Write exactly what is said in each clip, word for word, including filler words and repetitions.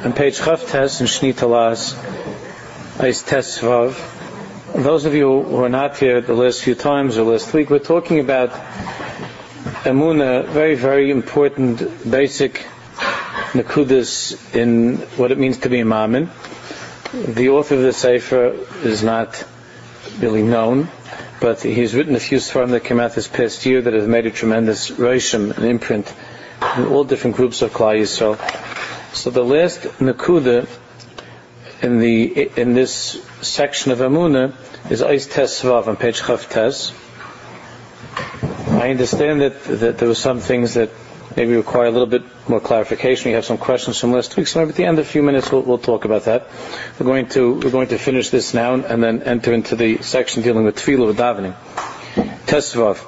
on page Chav Tes in Shnei Talas, Eis Tes Vav. Those of you who are not here the last few times or last week, we're talking about Emunah, very, very important, basic Nakudas in what it means to be a Ma'amin. The author of the Sefer is not really known, but he's written a few Sfarim that came out this past year that have made a tremendous Reishim, an imprint, in all different groups of Klal Yisrael. So the last Nakuda in the in this section of Emunah is Eis Tes Vav on page Chav Tes. I understand that, that there were some things that maybe require a little bit more clarification. We have some questions from last week, so maybe at the end of a few minutes we'll, we'll talk about that. We're going to we're going to finish this now and then enter into the section dealing with Tefillah with davening. Tes Vav.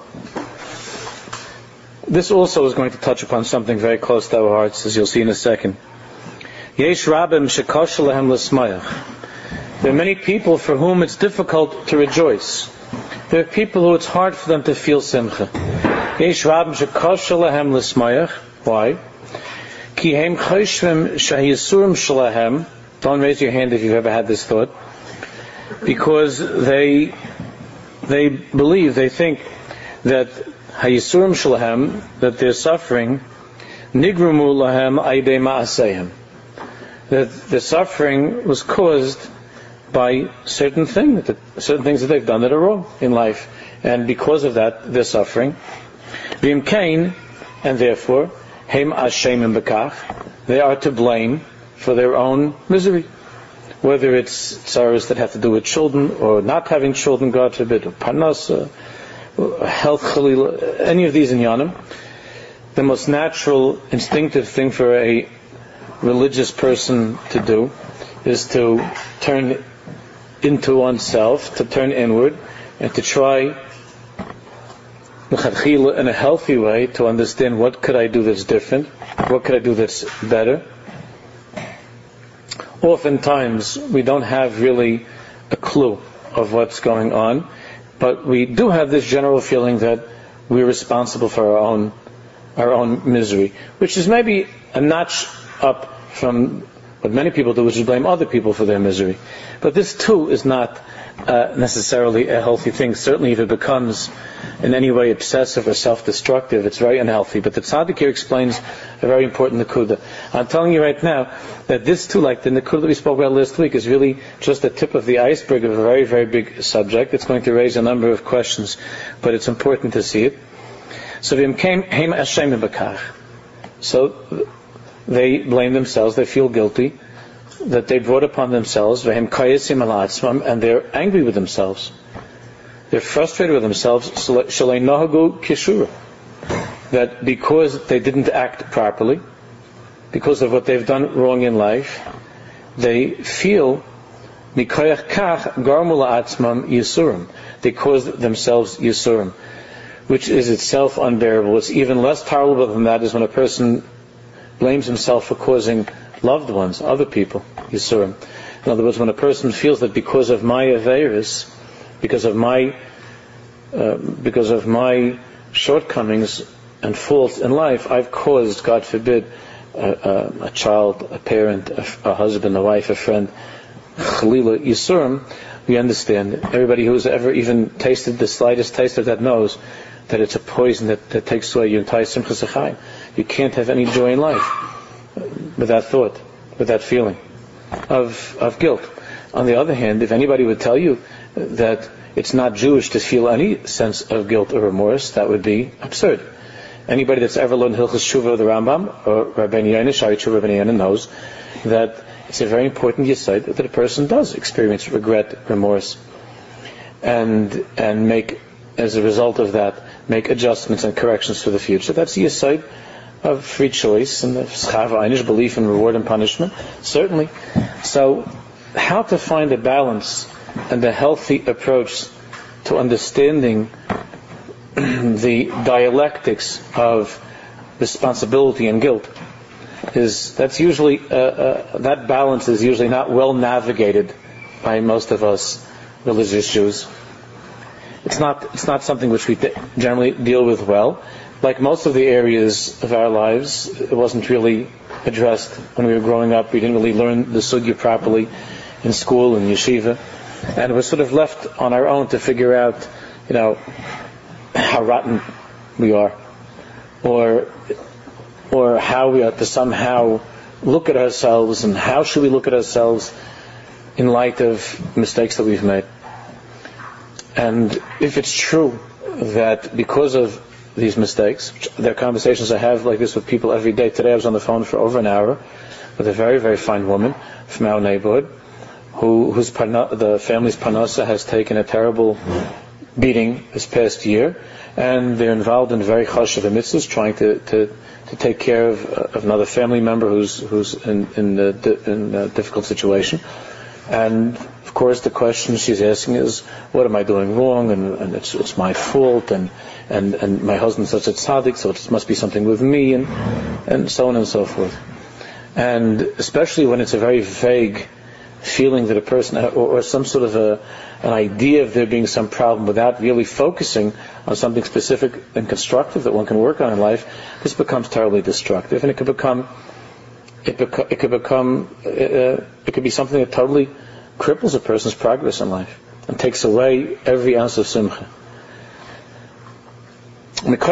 This also is going to touch upon something very close to our hearts, as you'll see in a second. Yesh Rabim shekosh lehem l'smayach. There are many people for whom it's difficult to rejoice. There are people who it's hard for them to feel simcha. Yesh Rabim shekosh lehem l'smayach. Why? Ki hem choshvim shahiyisurim shalahem. Don't raise your hand if you've ever had this thought. Because they they believe, they think that hayisurim shalahem, that their suffering, nigrumu lahem aydei ma'asehim, that the suffering was caused by certain things, certain things that they've done that are wrong in life, and because of that they're suffering. V'im kain, and therefore heim ashemim b'kach, they are to blame for their own misery, whether it's sorrows that have to do with children or not having children, God forbid, or parnasa, health, chalila, any of these inyanim. The most natural, instinctive thing for a religious person to do is to turn into oneself, to turn inward, and to try in a healthy way to understand what could I do that's different, what could I do that's better. Oftentimes we don't have really a clue of what's going on, but we do have this general feeling that we're responsible for our own our own misery, which is maybe a notch up from what many people do, which is blame other people for their misery. But this too is not uh, necessarily a healthy thing. Certainly if it becomes in any way obsessive or self-destructive, it's very unhealthy. But the Tzaddik here explains a very important Nakuda. I'm telling you right now that this too, like the Nakuda that we spoke about last week, is really just the tip of the iceberg of a very, very big subject. It's going to raise a number of questions, but it's important to see it. So So they blame themselves, they feel guilty, that they brought upon themselves, and they're angry with themselves. They're frustrated with themselves, that because they didn't act properly, because of what they've done wrong in life, they feel they caused themselves yisurim, which is itself unbearable. It's even less tolerable than that is when a person blames himself for causing loved ones, other people, yisurim. In other words, when a person feels that because of my aveiros, because of my uh, because of my shortcomings and faults in life, I've caused, God forbid, a, a, a child, a parent, a, a husband, a wife, a friend, chalila, yisurim. We understand. Everybody who's ever even tasted the slightest taste of that knows that it's a poison that, that takes away your entire simchas hachayim. You can't have any joy in life with that thought, with that feeling of of guilt. On the other hand, if anybody would tell you that it's not Jewish to feel any sense of guilt or remorse, that would be absurd. Anybody that's ever learned Hilchos Tshuva of the Rambam or Rabbeinu Yonah, Shari Tshuva Rabbeinu Yonah, knows that it's a very important yesod that a person does experience regret, remorse, and and make, as a result of that, make adjustments and corrections for the future. That's the yesod of free choice and the schava einish, belief in reward and punishment, certainly. So, how to find a balance and a healthy approach to understanding the dialectics of responsibility and guilt is that's usually uh, uh, that balance is usually not well navigated by most of us religious Jews. It's not it's not something which we generally deal with well. Like most of the areas of our lives, it wasn't really addressed when we were growing up. We didn't really learn the sugya properly in school and yeshiva, and we're sort of left on our own to figure out, you know, how rotten we are, or or how we ought to somehow look at ourselves, and how should we look at ourselves in light of mistakes that we've made. And if it's true that because of these mistakes, there are conversations I have like this with people every day. Today I was on the phone for over an hour with a very, very fine woman from our neighborhood who whose parna, the family's parnasa has taken a terrible beating this past year, and they're involved in very chashuv mitzvahs, trying to, to, to take care of, uh, of another family member who's who's in, in, a, in a difficult situation. And of course, the question she's asking is, "What am I doing wrong?" And, and it's it's my fault, and, and, and my husband's such a tzaddik, so it must be something with me, and and so on and so forth. And especially when it's a very vague feeling that a person, or, or some sort of a an idea of there being some problem, without really focusing on something specific and constructive that one can work on in life, this becomes terribly destructive, and it could become. It, beco- it could become, uh, it could be something that totally cripples a person's progress in life and takes away every ounce of simcha. So the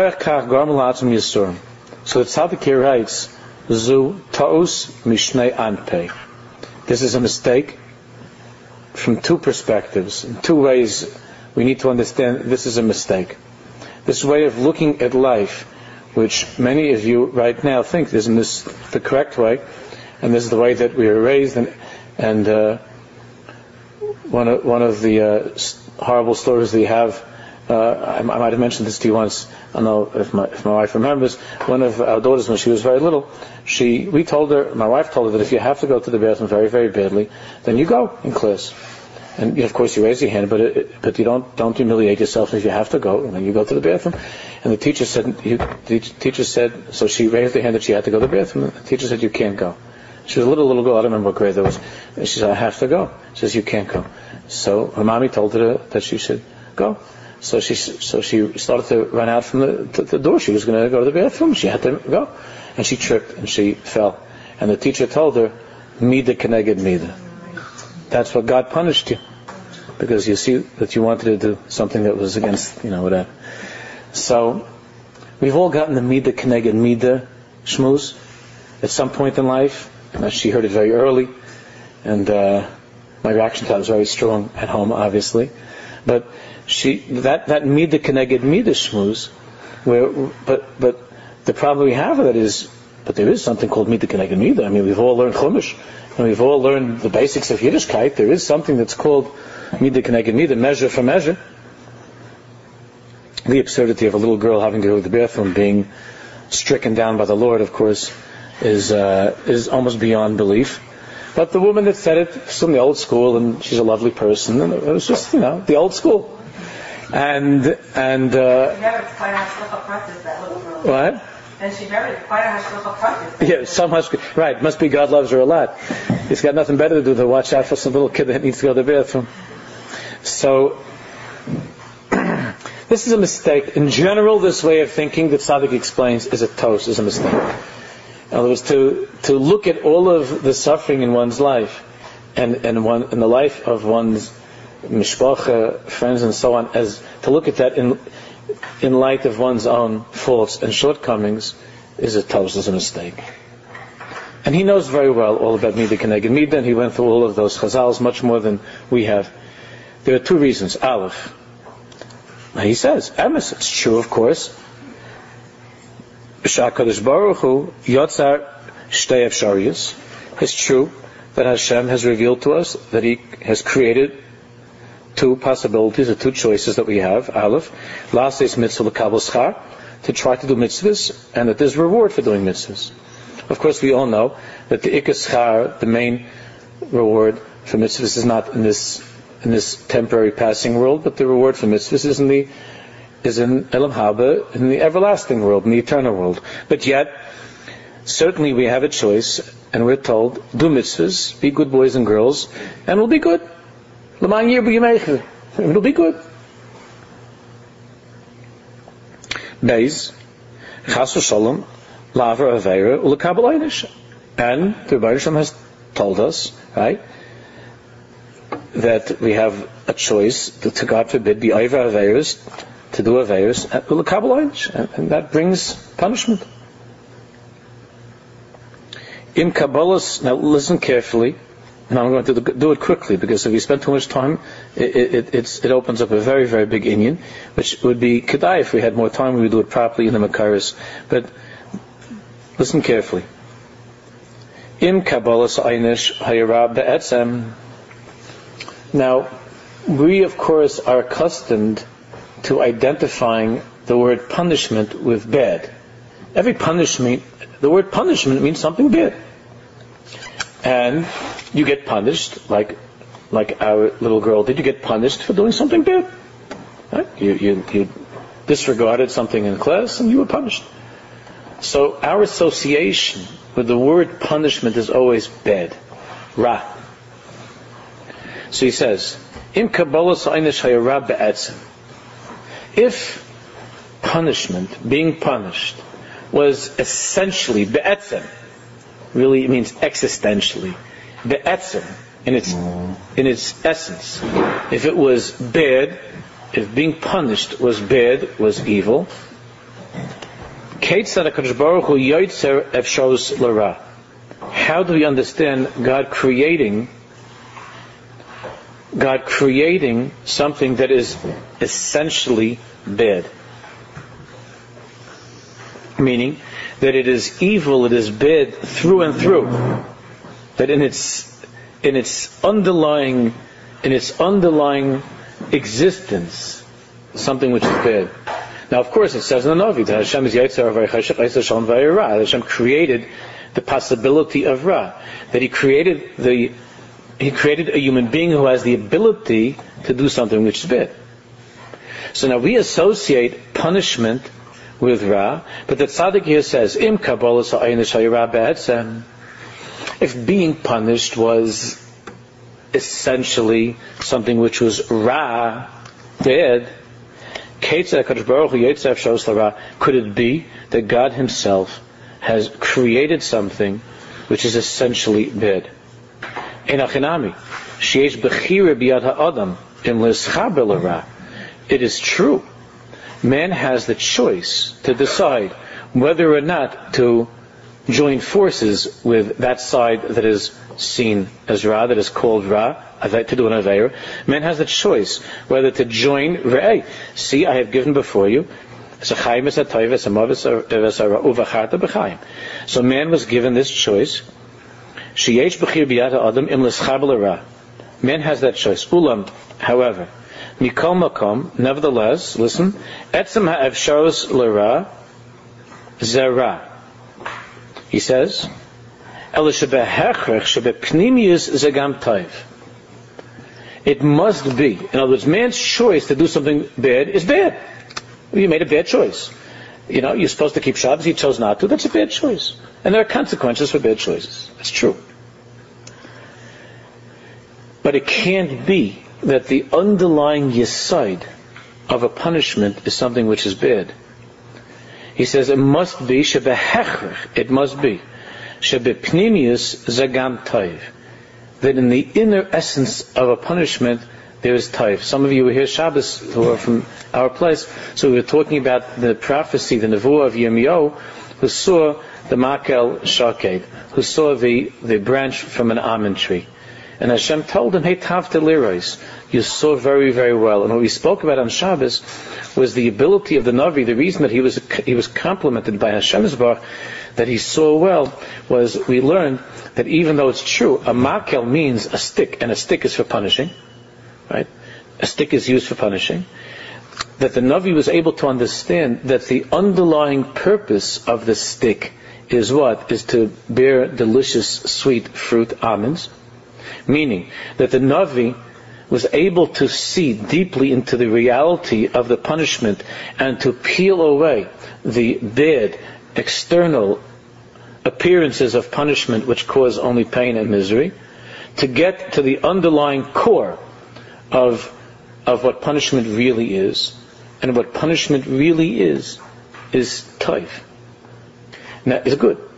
tzaddik here writes, Zu ta'us mishnei anpei. This is a mistake from two perspectives. In two ways we need to understand this is a mistake. This way of looking at life, which many of you right now think isn't this the correct way, and this is the way that we were raised. And, and uh, one of one of the uh, horrible stories that you have, uh, I, I might have mentioned this to you once. I don't know if my, if my wife remembers. One of our daughters, when she was very little, she we told her, my wife told her that if you have to go to the bathroom very, very badly, then you go in class. And of course you raise your hand, but it, but you don't don't humiliate yourself if you have to go, and then you go to the bathroom. And the teacher said, you, the teacher said, so she raised her hand that she had to go to the bathroom. The teacher said, you can't go. She was a little little girl, I don't remember what grade that was. And she said, I have to go. She says, you can't go. So her mommy told her that she should go. So she so she started to run out from the, to the door. She was going to go to the bathroom. She had to go, and she tripped and she fell. And the teacher told her, "Mida keneged mida." That's what God punished you, because you see that you wanted to do something that was against, you know, whatever. So we've all gotten the mida keneged mida shmuz at some point in life. And she heard it very early, and uh, my reaction to that was very strong at home, obviously. But she that that mida keneged mida shmuz, where but but the problem we have with it is, but there is something called mida keneged mida. I mean, we've all learned Chumash, and we've all learned the basics of Yiddishkeit. There is something that's called mida keneged mida, measure for measure. The absurdity of a little girl having to go to the bathroom being stricken down by the Lord, of course, is uh, is almost beyond belief. But the woman that said it is from the old school, and she's a lovely person, and it was just, you know, the old school. And and uh, she married quite a hashgacha pratis, that little girl. What? And she married quite a hashgacha pratis. Yeah, some hashgacha. Right, must be God loves her a lot. He's got nothing better to do than watch out for some little kid that needs to go to the bathroom. So this is a mistake. In general, this way of thinking that Tzaddik explains is a toast, is a mistake. In other words, to to look at all of the suffering in one's life, and and one in the life of one's mishpacha, friends, and so on, as to look at that in in light of one's own faults and shortcomings, is a toast, is a mistake. And he knows very well all about mida keneged mida, and he went through all of those chazals much more than we have. There are two reasons. Aleph. Now he says, emes, it's true, of course. HaKadosh Baruch Hu yotzar shtei efshariyos. It's true that Hashem has revealed to us that He has created two possibilities, or two choices that we have. Aleph, lases mitzvah l'kabel schar, to try to do mitzvahs, and that there's reward for doing mitzvahs. Of course, we all know that the ikar schar, the main reward for mitzvahs, is not in this in this temporary passing world, but the reward for mitzvahs is in the is in Elam Haba, in the everlasting world, in the eternal world. But yet, certainly we have a choice, and we're told, do mitzvahs, be good boys and girls, and we'll be good. It'll be good. Beis, chas v'shalom, laver aveira, ulekabel einish. And the Rebbeinu Shalom has told us, right, that we have a choice to, to God forbid, be over Aveirus, to do Aveirus, and, and that brings punishment. In Kabbalah's, now listen carefully, and I'm going to do it quickly, because if we spend too much time, it, it, it's, it opens up a very, very big inyan, which would be kedai if we had more time, we would do it properly in the Makaris. But listen carefully. Im Kabbalah's Einish Hayara Be'etzem. Now, we of course are accustomed to identifying the word punishment with bad. Every punishment, the word punishment means something bad. And you get punished, like like our little girl did. You get punished for doing something bad. Right? You, you, you disregarded something in class and you were punished. So our association with the word punishment is always bad. Ra. So he says, Im Kabbalah's Einish Hayara Be'etzem. If punishment, being punished, was essentially Be'etzem, really it means existentially, Be'etzem, in its in its essence. If it was bad, if being punished was bad, was evil, Keitzad HaKadosh Baruch Hu Yotzer Efsharos L'Ra. How do we understand God creating God creating something that is essentially bad? Meaning that it is evil, it is bad through and through. That in its in its underlying in its underlying existence, something which is bad. Now, of course, it says in the Navi that Hashem is Yotzer V'Cheshach Shalom V'Ra. Hashem created the possibility of Ra. That He created the He created a human being who has the ability to do something which is bad. So now we associate punishment with Ra, but the Tzaddik here says, Im Kabbalah Einish Hayara Be'etzem. If being punished was essentially something which was Ra, bad, could it be that God Himself has created something which is essentially bad? It is true. Man has the choice to decide whether or not to join forces with that side that is seen as Ra, that is called Ra, to do an Aveira. Man has the choice whether to join Re'eh. See, I have given before you. So man was given this choice. Man has that choice. Ulam, however, Mikol Makom, nevertheless, listen, Etzem ha'efsharos l'ra zera. He says, it must be. In other words, man's choice to do something bad is bad. You made a bad choice. You know, you're supposed to keep Shabbos, you chose not to. That's a bad choice. And there are consequences for bad choices. That's true. But it can't be that the underlying yesod of a punishment is something which is bad. He says it must be shebehechrech. It must be shebepnimius zagam taiv. That in the inner essence of a punishment there is taiv. Some of you were here Shabbos who are from our place, so we were talking about the prophecy, the nevuah of Yirmiyahu, who saw the makel shaked, who saw the the branch from an almond tree. And Hashem told him, hey, tavte lirois, you saw very, very well. And what we spoke about on Shabbos was the ability of the Navi, the reason that he was he was complimented by Hashem's Baruch, that he saw well, was we learned that even though it's true, a makel means a stick, and a stick is for punishing, right? A stick is used for punishing. That the Navi was able to understand that the underlying purpose of the stick is what? Is to bear delicious, sweet fruit, almonds. Meaning that the Navi was able to see deeply into the reality of the punishment and to peel away the bad external appearances of punishment which cause only pain and misery, to get to the underlying core of of what punishment really is. And what punishment really is is taif. And that is good.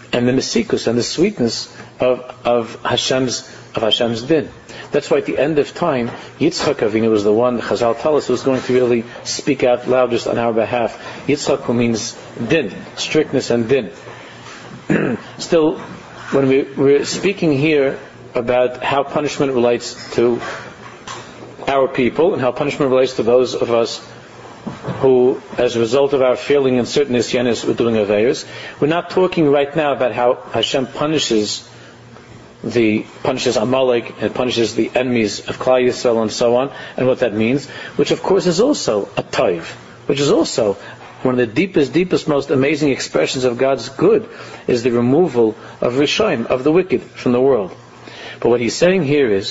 and the mesikus and the sweetness of, of Hashem's of Hashem's din. That's why at the end of time, Yitzchak Avinu was the one, the Chazal tell us, who was going to really speak out loud just on our behalf. Yitzchak, who means din, strictness and din. Still, when we, we're speaking here about how punishment relates to our people and how punishment relates to those of us who, as a result of our failing in certain nisyanis, we're doing aveiros, we're not talking right now about how Hashem punishes the punishes Amalek and punishes the enemies of Klal Yisrael and so on, and what that means, which of course is also a taiv, which is also one of the deepest, deepest, most amazing expressions of God's good, is the removal of Rishaim, of the wicked, from the world. But what he's saying here is,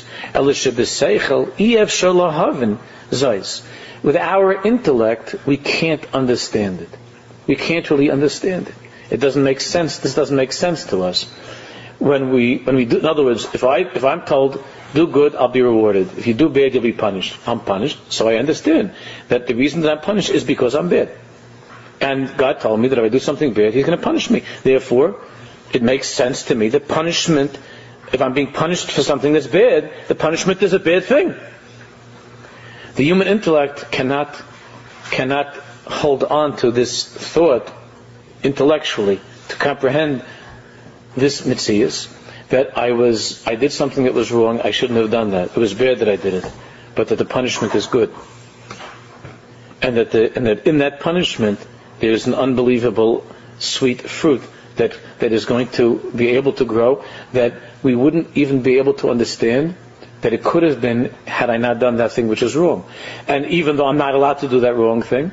with our intellect, we can't understand it. We can't really understand it. It doesn't make sense. This doesn't make sense to us. When we, when we do, in other words, if I, if I'm told, do good, I'll be rewarded. If you do bad, you'll be punished. I'm punished, so I understand that the reason that I'm punished is because I'm bad. And God told me that if I do something bad, He's going to punish me. Therefore, it makes sense to me that punishment, if I'm being punished for something that's bad, the punishment is a bad thing. The human intellect cannot, cannot hold on to this thought intellectually to comprehend this mitzias, that I was, I did something that was wrong, I shouldn't have done that. It was bad that I did it, but that the punishment is good. And that the, and that in that punishment, there is an unbelievable sweet fruit that, that is going to be able to grow, that we wouldn't even be able to understand that it could have been had I not done that thing which is wrong. And even though I'm not allowed to do that wrong thing,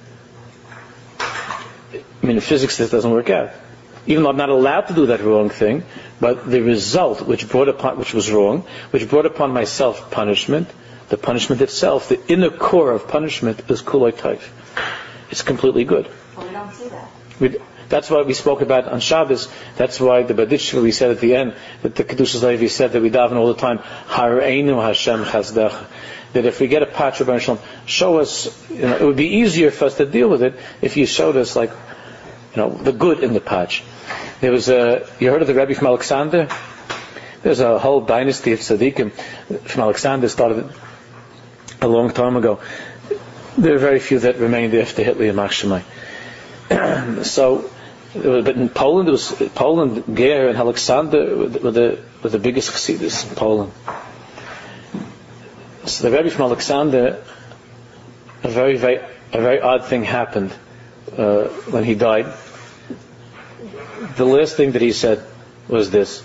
I mean in physics this doesn't work out. Even though I'm not allowed to do that wrong thing, but the result which brought upon, which was wrong, which brought upon myself punishment, the punishment itself, the inner core of punishment is kuloi taif. It's completely good. Well, we don't see that. We, that's why we spoke about on Shabbos. That's why the Baditch we said at the end that the Kedushas Levi said that we daven all the time. Hareinu Hashem Chazdach. That if we get a patch of Shalom, show us. You know, it would be easier for us to deal with it if you showed us, like, you know, the good in the patch. There was a. You heard of the Rebbe from Alexander? There's a whole dynasty of tzaddikim from Alexander started a long time ago. There are very few that remained after Hitler and Machshemai. So, but in Poland, it was Poland, Ger and Alexander were the were the biggest chassidus in Poland. So the Rebbe from Alexander, a very very a very odd thing happened uh, when he died. The last thing that he said was this.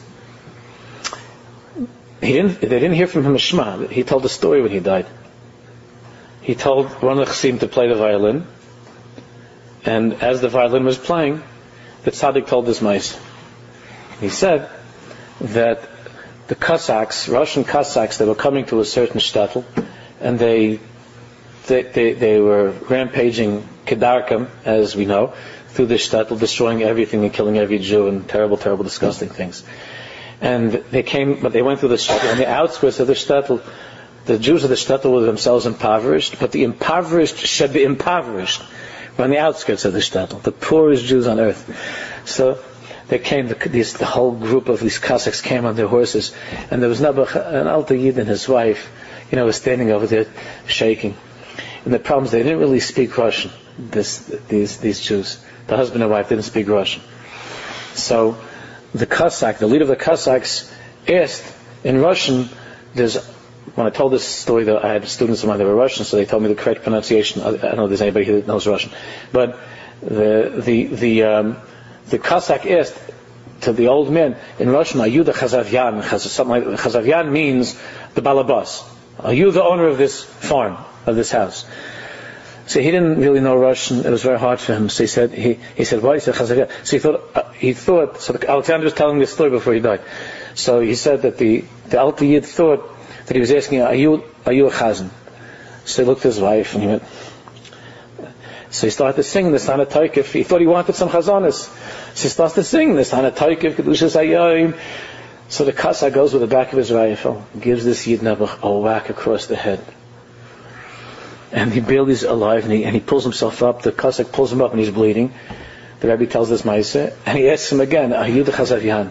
He didn't. They didn't hear from him a shema. He told a story when he died. He told one of the chassidim to play the violin, and as the violin was playing, the tzaddik told this mice. He said that the Cossacks, Russian Cossacks, they were coming to a certain shtetl, and they they they, they were rampaging Kedarkam, as we know, through the shtetl, destroying everything and killing every Jew and terrible, terrible, disgusting things. And they came, but they went through the shtetl. On the outskirts of the shtetl, the Jews of the shtetl were themselves impoverished, but the impoverished should be impoverished. We're on the outskirts of the shtetl, the poorest Jews on earth. So they came, the, these, the whole group of these Cossacks came on their horses, and there was Nabuch, an Alter Yid and his wife, you know, was standing over there shaking. And the problem is they didn't really speak Russian, this, these, these Jews. The husband and wife didn't speak Russian. So the Cossack, the leader of the Cossacks, asked in Russian, there's, when I told this story, though, I had students of mine that were Russian, so they told me the correct pronunciation. I don't know if there's anybody here that knows Russian. But the the the um, the Cossack asked to the old man in Russian, "Are you the Chazavyan?" Something like Chazavyan means the balabas. Are you the owner of this farm, of this house? So he didn't really know Russian. It was very hard for him. So he said, he, he said, what? He said, Chazavyan. So he thought, uh, he thought, so Alexander was telling this story before he died. So he said that the, the Alter Yid thought that he was asking, are you, are you a chazan? So he looked at his wife and he went, so he started to sing the Sana Taikif. He thought he wanted some chazanas. So he starts to sing the Sana Taikif, Kedushas Hayayim. So the Kasa goes with the back of his rifle, gives this Yid Nabuch a whack across the head. And he barely is alive, and he, and he pulls himself up. The Cossack pulls him up, and he's bleeding. The Rebbe tells this Maisa, and he asks him again, Ahyuda Chazavyan.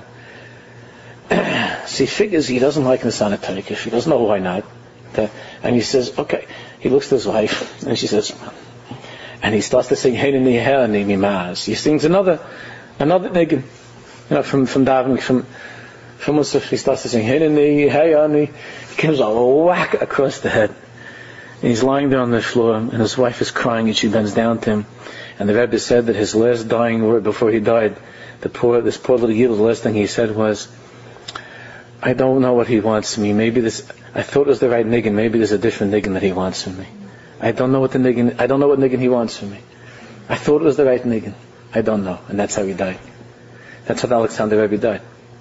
So he figures he doesn't like Nisan Turkish. He doesn't know why not. The, and he says, okay. He looks at his wife, and she says, and he starts to sing Hey Ni Her Ni Mimaz. He sings another, another niggin, you know, from from davening, from from Musaf. He starts to sing Hey Ni Her Ni. He gives a whack across the head, and he's lying there on the floor, and his wife is crying, and she bends down to him. And the Rebbe said that his last dying word before he died, the poor, this poor little Yid, the last thing he said was, I don't know what he wants from me. Maybe this, I thought it was the right niggin. Maybe there's a different niggin that he wants from me. I don't know what the niggin, I don't know what niggin he wants from me. I thought it was the right niggin. I don't know. And that's how he died. That's how Alexander Rebbe died.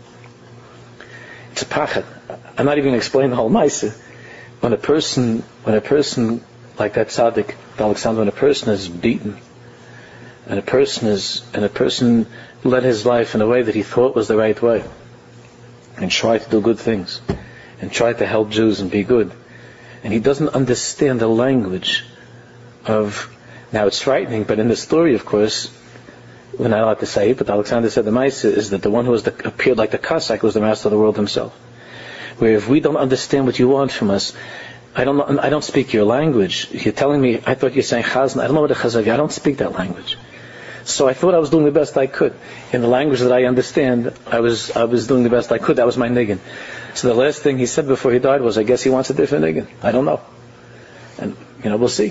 It's a pachat. I'm not even going to explain the whole Maisa. When a person, when a person like that tzaddik, Alexander, when a person is beaten, and a person is, and a person led his life in a way that he thought was the right way, and tried to do good things, and tried to help Jews and be good, and he doesn't understand the language of, now it's frightening, but in the story, of course, we're not allowed to say it, but Alexander said the Maisa is that the one who was the, appeared like the Cossack was the master of the world himself. Where if we don't understand what you want from us, I don't know, I don't speak your language. You're telling me, I thought you were saying Chazan, I don't know what a Chazan, I don't speak that language. So I thought I was doing the best I could. In the language that I understand, I was I was doing the best I could. That was my niggin. So the last thing he said before he died was, I guess he wants a different niggin. I don't know. And, you know, we'll see.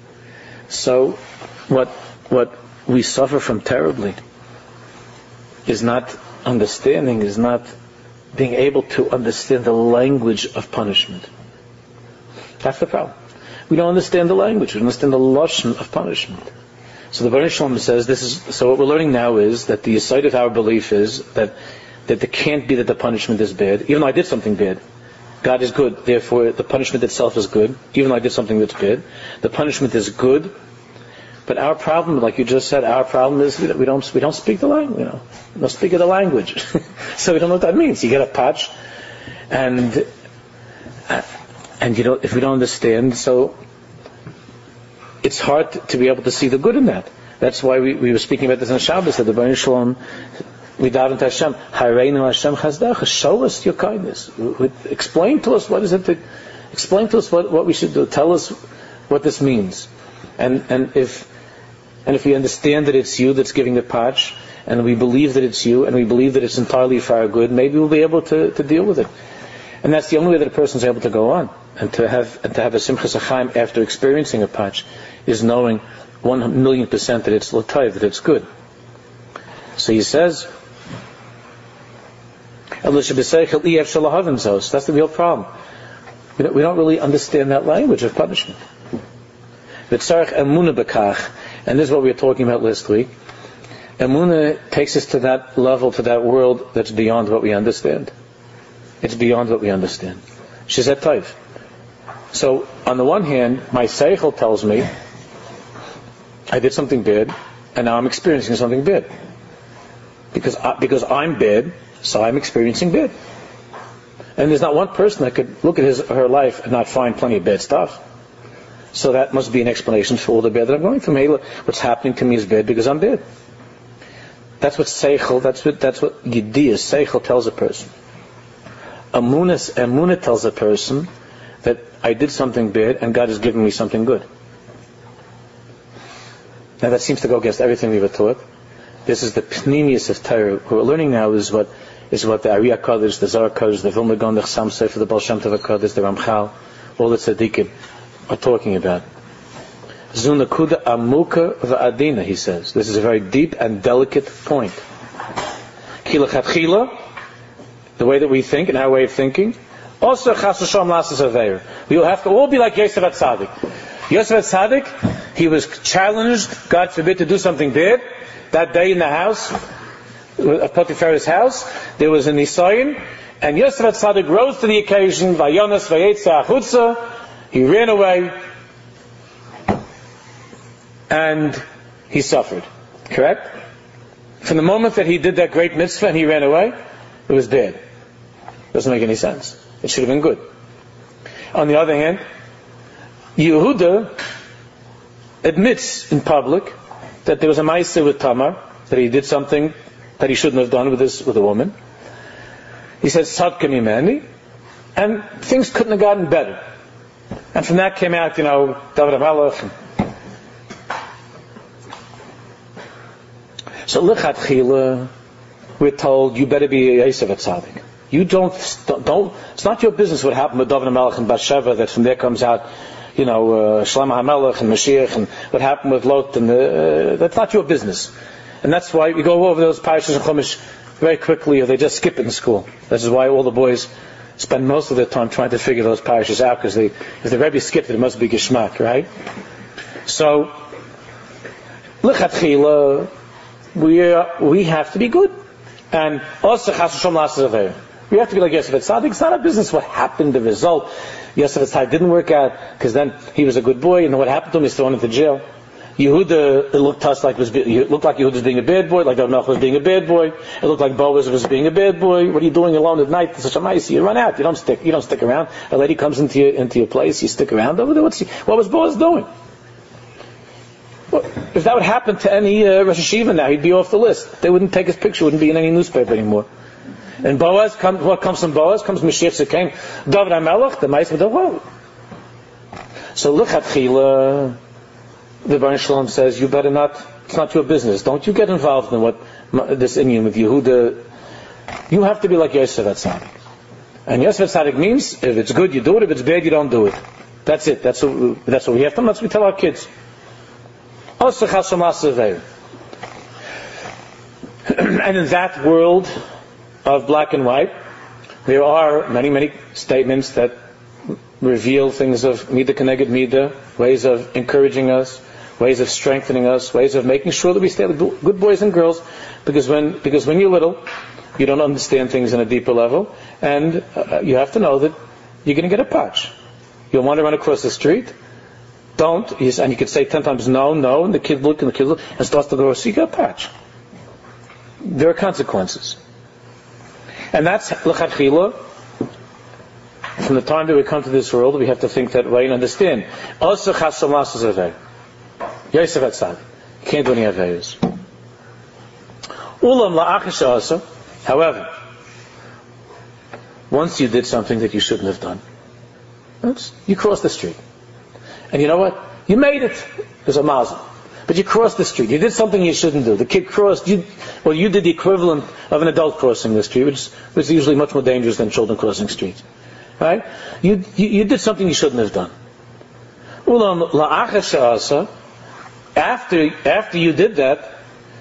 So what what we suffer from terribly is not understanding, is not being able to understand the language of punishment. That's the problem. We don't understand the language. We don't understand the lashon of punishment. So the Baruch Shalom says this is. So what we're learning now is that the aside of our belief is that that there can't be that the punishment is bad, even though I did something bad. God is good, therefore the punishment itself is good, even though I did something that's bad. The punishment is good, but our problem, like you just said, our problem is that we don't we don't speak the language. You know, we don't speak of the language, so we don't know what that means. You get a patch, and and you don't if we don't understand, so. It's hard to be able to see the good in that. That's why we, we were speaking about this on Shabbos, that the Baruch Shalom, we daven to Hashem, Hareinu Hashem Chazdach, show us your kindness. Explain to us what is it that, explain to us what, what we should do. Tell us what this means. And and if and if we understand that it's you that's giving the patch, and we believe that it's you, and we believe that it's entirely for our good, maybe we'll be able to, to deal with it. And that's the only way that a person is able to go on. And to have and to have a Simchas Chaim after experiencing a patch is knowing one million percent that it's l'tayv, that it's good. So he says, that's the real problem. We don't, we don't really understand that language of punishment. And this is what we were talking about last week. Emunah takes us to that level, to that world that's beyond what we understand. It's beyond what we understand. Shizet Tayv. So, on the one hand, my seichel tells me I did something bad, and now I'm experiencing something bad. Because I, because I'm bad, so I'm experiencing bad. And there's not one person that could look at his her life and not find plenty of bad stuff. So that must be an explanation for all the bad that I'm going through. Hey, what's happening to me is bad because I'm bad. That's what seichel, that's what that's what Yediyah, seichel tells a person. Amunah, Amunah tells a person that I did something bad and God has given me something good. Now that seems to go against everything we were taught. This is the pnimius of Torah. What we're learning now is what is what the Ari HaKadosh, the Zohar HaKadosh, the Vilna Gaon, the Chassam Sofer, the Baal Shem Tov HaKadosh, the Ramchal, all the tzaddikim are talking about. Zunakuda amuka va'adina, he says. This is a very deep and delicate point. Kilachatchila, the way that we think and our way of thinking. Also, Chas V'Shalom Lasses Aveir. We will have to all be like Yosef HaTzadik. Yosef HaTzadik, he was challenged, God forbid, to do something bad. That day in the house, of Potiphar's house, there was a Nisayin, and Yosef HaTzadik rose to the occasion, Vayonas Vayetza Achutza, he ran away, and he suffered. Correct? From the moment that he did that great mitzvah and he ran away, it was bad. Doesn't make any sense. It should have been good. On the other hand, Yehuda admits in public that there was a ma'aseh with Tamar, that he did something that he shouldn't have done with this with a woman. He said, Tzadka mimeni, and things couldn't have gotten better. And from that came out, you know, David HaMelech. So lichatchila, we're told, you better be a Yosef Atzadik. You don't, don't, it's not your business what happened with David HaMelech and Bathsheba, that from there comes out, you know, uh, Shlomo HaMelech and Mashiach, and what happened with Lot, and uh, that's not your business. And that's why we go over those parashas in Chumash very quickly, or they just skip it in school. This is why all the boys spend most of their time trying to figure those parashas out, because they, if the Rebbe skipped it, it must be Geshmak, right? So, lichatchila, we are, we have to be good. And also, we have to be like Yosef Atzadik. It's not a business what happened, the result. Yosef Atzadik didn't work out, because then he was a good boy, and what happened to him, he's thrown into jail. Yehuda, it looked to us like was, it looked like Yehuda was being a bad boy, like David Melech was being a bad boy. It looked like Boaz was being a bad boy. What are you doing alone at night? It's such a mice. You run out. You don't stick. You don't stick around. A lady comes into your into your place. You stick around over there. What's he, what was Boaz doing? Well, if that would happen to any uh, Rosh Hashiva now, he'd be off the list. They wouldn't take his picture. Wouldn't be in any newspaper anymore. And Boaz, come, what comes from Boaz? Comes Mashiach Tzedek, David HaMelech, the mice with the world. So lichatchila, the Baruch Shalom says, you better not, it's not your business. Don't you get involved in what this Inyan with Yehuda. You have to be like Yosef Atzadik. And Yosef Atzadik means, if it's good, you do it. If it's bad, you don't do it. That's it. That's what, that's what we have to, that's what we tell our kids. And in that world of black and white, there are many, many statements that reveal things of Midah Keneged Midah, ways of encouraging us, ways of strengthening us, ways of making sure that we stay good boys and girls, because when because when you're little, you don't understand things on a deeper level, and uh, you have to know that you're going to get a patch. You'll want to run across the street, don't, and you could say ten times no, no, and the kid look and the kid look, and starts to go, so you get a patch. There are consequences. And that's l'chadchila. From the time that we come to this world, we have to think that way and understand. Also, chasam lasas avei. Yosef Atzadik. You can't do any aveios. Ulam la'achish also. However, once you did something that you shouldn't have done, oops, you crossed the street. And you know what? You made it. There's a mazel. But you crossed the street. You did something you shouldn't do. The kid crossed. You, well, you did the equivalent of an adult crossing the street, which is, which is usually much more dangerous than children crossing streets. Right? You, you, you did something you shouldn't have done. Ulam la'achar she'asa. After, after you did that,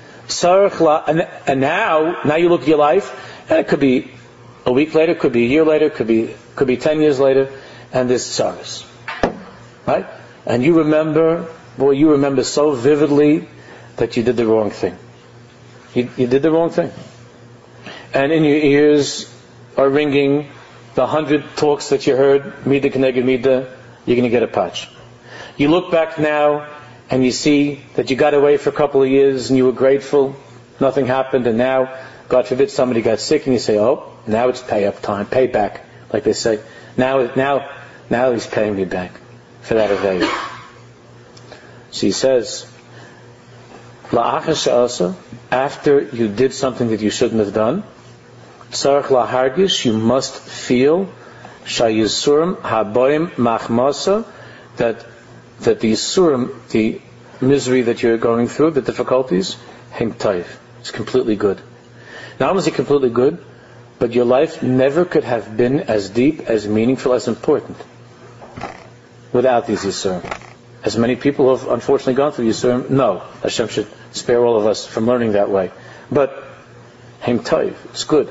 and, and now, now you look at your life, and it could be a week later, could be a year later, could be, could be ten years later, and there's tzaras. Right? And you remember, boy, you remember so vividly that you did the wrong thing. You, you did the wrong thing. And in your ears are ringing the hundred talks that you heard, Midah Keneged Midah, you're going to get a patch. You look back now, and you see that you got away for a couple of years and you were grateful, nothing happened, and now, God forbid, somebody got sick, and you say, oh, now it's pay up time, pay back, like they say. Now, now, now he's paying me back for that avei. So he says, la'achar she'asa, after you did something that you shouldn't have done, tzarich lahargish, you must feel, shayisurim haboim machmasa, that that the yisurim, the misery that you're going through, the difficulties, hem tayv, it's completely good. Not only is it completely good, but your life never could have been as deep, as meaningful, as important without these yisurim. As many people have unfortunately gone through yisurim, no, Hashem should spare all of us from learning that way. But hem tayv, it's good.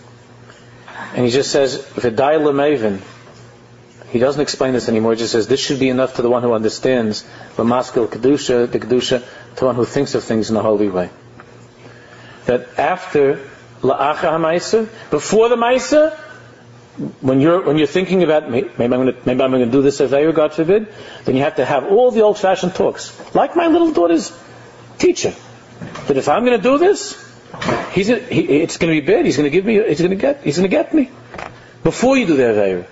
And he just says, v'day l'mevin. He doesn't explain this anymore. He just says, this should be enough to the one who understands the maskil kedusha, the kedusha, to the one who thinks of things in a holy way. That after la'achar ha'maisa, before the maisa, when you're when you're thinking about maybe I'm going to maybe I'm going to do this aveira, God forbid, then you have to have all the old-fashioned talks, like my little daughter's teacher. That if I'm going to do this, he's a, he, it's going to be bad. He's going to give me. He's going to get. He's going to get me before you do the aveira.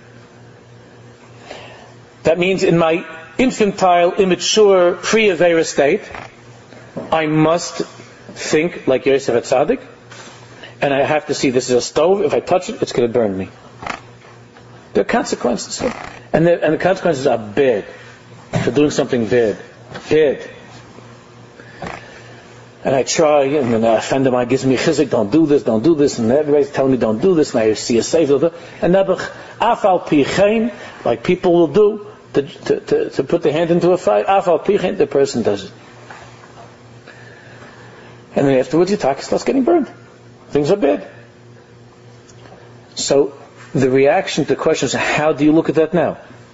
That means in my infantile, immature, pre-Avera state, I must think like Yosef HaTzadik, and I have to see this is a stove. If I touch it, it's going to burn me. There are consequences, and the, and the consequences are bad for doing something bad, bad. And I try, and then a friend of mine gives me chizik, don't do this, don't do this, and everybody's telling me don't do this, and I see a safe, and nebuch afal pichein, like people will do, to, to, to, to put their hand into a fire, afal pichein, the person does it. And then afterwards, your talk starts getting burned. Things are bad. So, the reaction to the question is, how do you look at that now?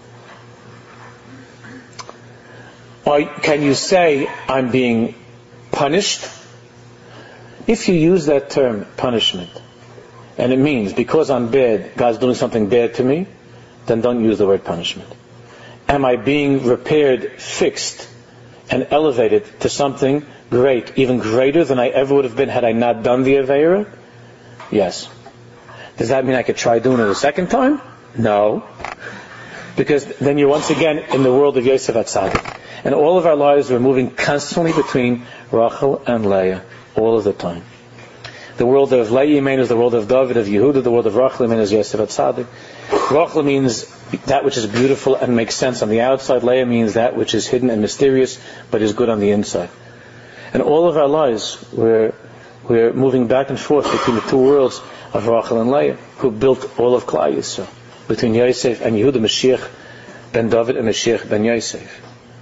Or can you say, I'm being punished? If you use that term, punishment, and it means because I'm bad, God's doing something bad to me, then don't use the word punishment. Am I being repaired, fixed, and elevated to something great, even greater than I ever would have been had I not done the Aveira? Yes. Does that mean I could try doing it a second time? No. Because then you're once again in the world of Yosef HaTzadik. And all of our lives we're moving constantly between Rachel and Leah, all of the time. The world of Leah Yemen is the world of David, of Yehuda. The world of Rachel Yemen is Yosef HaTzadik. Rachel means that which is beautiful and makes sense on the outside. Leah means that which is hidden and mysterious, but is good on the inside. And all of our lives we're, we're moving back and forth between the two worlds of Rachel and Leah, who built all of Klal Yisrael, between Yosef and Yehuda, Mashiach ben David and Mashiach ben Yosef.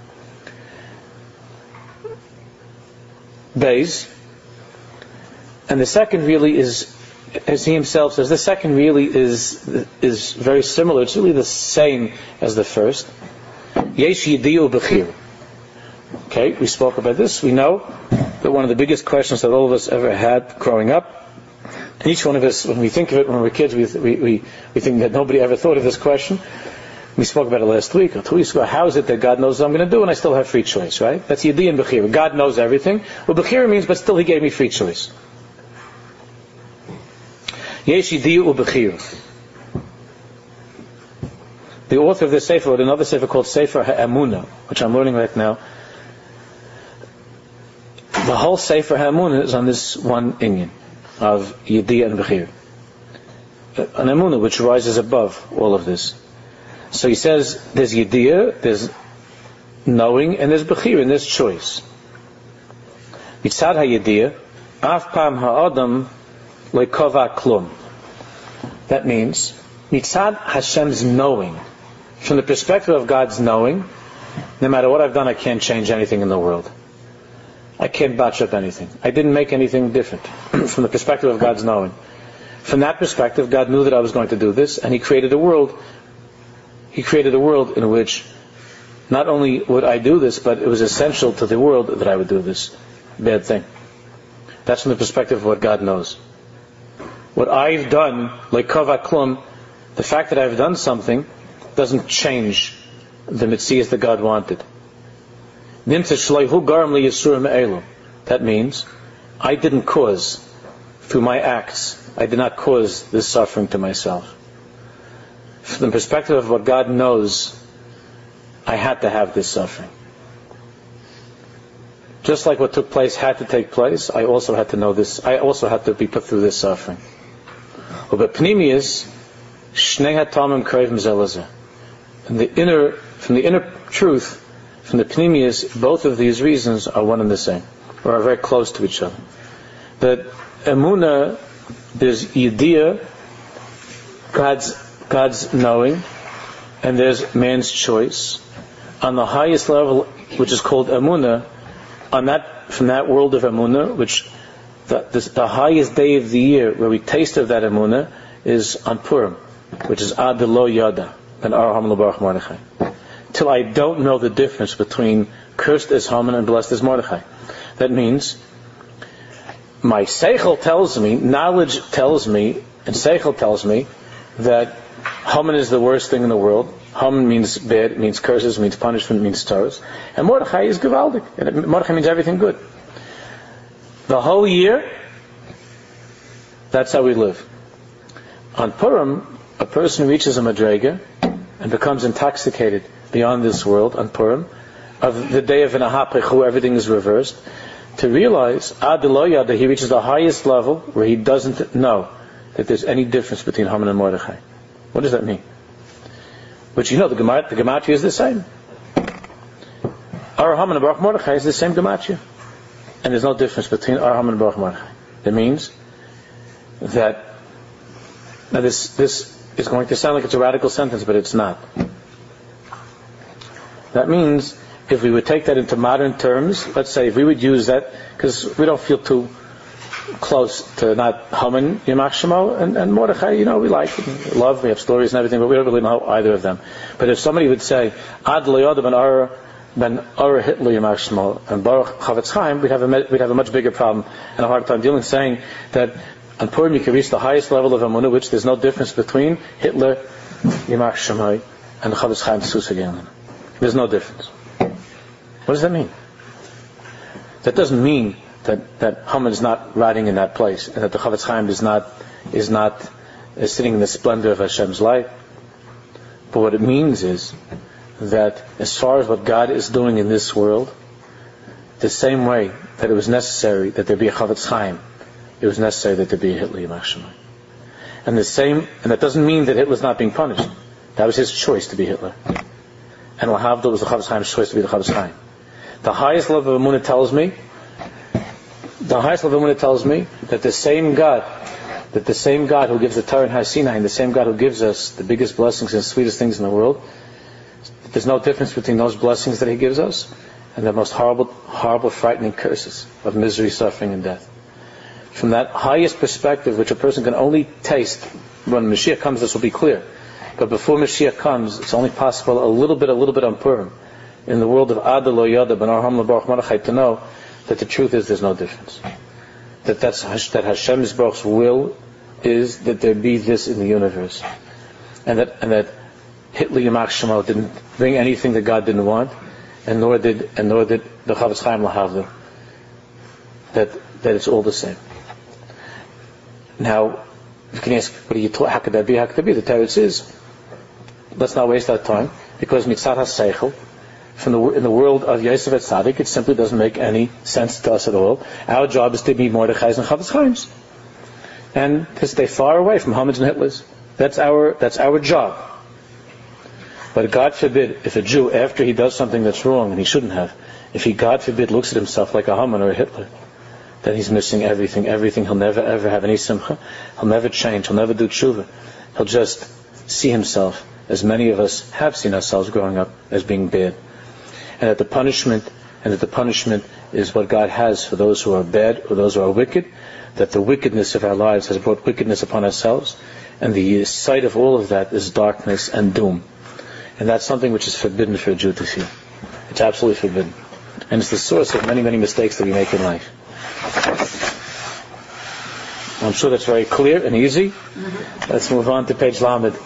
Beis. And the second really is, as he himself says, the second really is is very similar. It's really the same as the first. Yesh Yidiyu Bechir. Okay, we spoke about this. We know that one of the biggest questions that all of us ever had growing up, and each one of us, when we think of it when we were kids, we we we, we think that nobody ever thought of this question. We spoke about it last week or two weeks ago. How is it that God knows what I'm going to do and I still have free choice, right? That's Yedi and Bechira. God knows everything. Well, Bechira means, but still He gave me free choice. Yesh Yedi u Bechira. The author of this sefer wrote another sefer called Sefer HaEmunah, which I'm learning right now. The whole Sefer HaEmunah is on this one inyan of Yedi and Bechira. An Emunah which rises above all of this. So he says, there's Yediyah, there's knowing, and there's Bechira, and there's choice. Mitzad HaYediyah, Af Pam HaAdam Lekova Klum. That means, Mitzad Hashem's knowing, from the perspective of God's knowing, no matter what I've done, I can't change anything in the world. I can't batch up anything. I didn't make anything different from the perspective of God's knowing. From that perspective, God knew that I was going to do this, and He created a world He created a world in which not only would I do this, but it was essential to the world that I would do this bad thing. That's from the perspective of what God knows. What I've done, like kava klum, the fact that I've done something doesn't change the mitzvahs that God wanted. That means I didn't cause, through my acts, I did not cause this suffering to myself. From the perspective of what God knows, I had to have this suffering. Just like what took place had to take place, I also had to know this. I also had to be put through this suffering. But Pnimius, Shnei Hatamim Krevim Zelazeh. From the inner, from the inner truth, from the Pnimius, both of these reasons are one and the same, or are very close to each other. That Emunah, there's Yediyah, God's God's knowing, and there's man's choice. On the highest level, which is called Emunah, on that, from that world of Emunah, which the, the, the highest day of the year where we taste of that Emunah is on Purim, which is Ad Lo Yada, and Arham L'Baruch Mordechai. Till I don't know the difference between cursed is Haman and blessed is Mordechai. That means my Seichel tells me, knowledge tells me, and Seichel tells me that Haman is the worst thing in the world. Haman means bad, it means curses, means punishment, means taros. And Mordechai is gewaldig. And Mordechai means everything good. The whole year, that's how we live. On Purim, a person reaches a madrega and becomes intoxicated beyond this world on Purim, of the day of an ahapech, who everything is reversed, to realize Ad lo yada, he reaches the highest level where he doesn't know that there's any difference between Haman and Mordechai. What does that mean? But you know, the gematria, the gematria is the same. Our Haman and Baruch Mordechai is the same gematria, and there's no difference between our Haman and Baruch Mordechai. It means that now this this is going to sound like it's a radical sentence, but it's not. That means if we would take that into modern terms, let's say if we would use that, because we don't feel too close to not Haman, Yimach Shemo, and, and Mordechai, you know, we like, we love, we have stories and everything, but we don't really know either of them. But if somebody would say, Ad lo yada ben Ar ben Ar Hitler Yimach Shemo and Baruch Chavetz Chaim, we'd have a we'd have a much bigger problem and a hard time dealing, saying that on Purim you can reach the highest level of Emunah, which there's no difference between Hitler, Yimach Shemo, and Chavetz Chaim Susa Gelin. There's no difference. What does that mean? That doesn't mean that, that Haman is not riding in that place, and that the Chavetz Chaim is not is not is sitting in the splendor of Hashem's light. But what it means is that as far as what God is doing in this world, the same way that it was necessary that there be a Chavetz Chaim, it was necessary that there be a Hitler Yimach Shemo. And the same, and that doesn't mean that Hitler's not being punished. That was his choice to be Hitler. And Lahavdil was the Chavetz Chaim's choice to be the Chavetz Chaim. The highest level of Emunah tells me, the highest level of Emunah tells me that the same God, that the same God who gives the Torah in Har Sinai, and the same God who gives us the biggest blessings and sweetest things in the world, there's no difference between those blessings that He gives us and the most horrible, horrible, frightening curses of misery, suffering, and death. From that highest perspective, which a person can only taste when Mashiach comes, this will be clear. But before Mashiach comes, it's only possible a little bit, a little bit on Purim, in the world of Ad lo yada ben Ar Haman Baruch Mordechai, to know that the truth is there's no difference. That that's that Hashem's Baruch's will is that there be this in the universe, and that and that Hitler Yimach Shemo didn't bring anything that God didn't want, and nor did and nor did the Chavetz Chaim Lahavdil. That that it's all the same. Now, you can ask, what do you talk, how could that be? How could that be? The Teretz is, let's not waste our time, because Mitzat HaSeichel, from the in the world of Yosef Tzaddik, it simply doesn't make any sense to us at all. Our job is to be Mordechai's and Chavetz Chaim's, and to stay far away from Haman's and Hitler's. That's our that's our job. But God forbid, if a Jew, after he does something that's wrong and he shouldn't have, if he, God forbid, looks at himself like a Haman or a Hitler, then he's missing everything. Everything. He'll never ever have any simcha. He'll never change. He'll never do tshuva. He'll just see himself, as many of us have seen ourselves growing up, as being bad. And that the punishment, and that the punishment is what God has for those who are bad or those who are wicked. That the wickedness of our lives has brought wickedness upon ourselves, and the sight of all of that is darkness and doom. And that's something which is forbidden for a Jew to feel. It's absolutely forbidden, and it's the source of many, many mistakes that we make in life. I'm sure that's very clear and easy. Mm-hmm. Let's move on to page Lamed.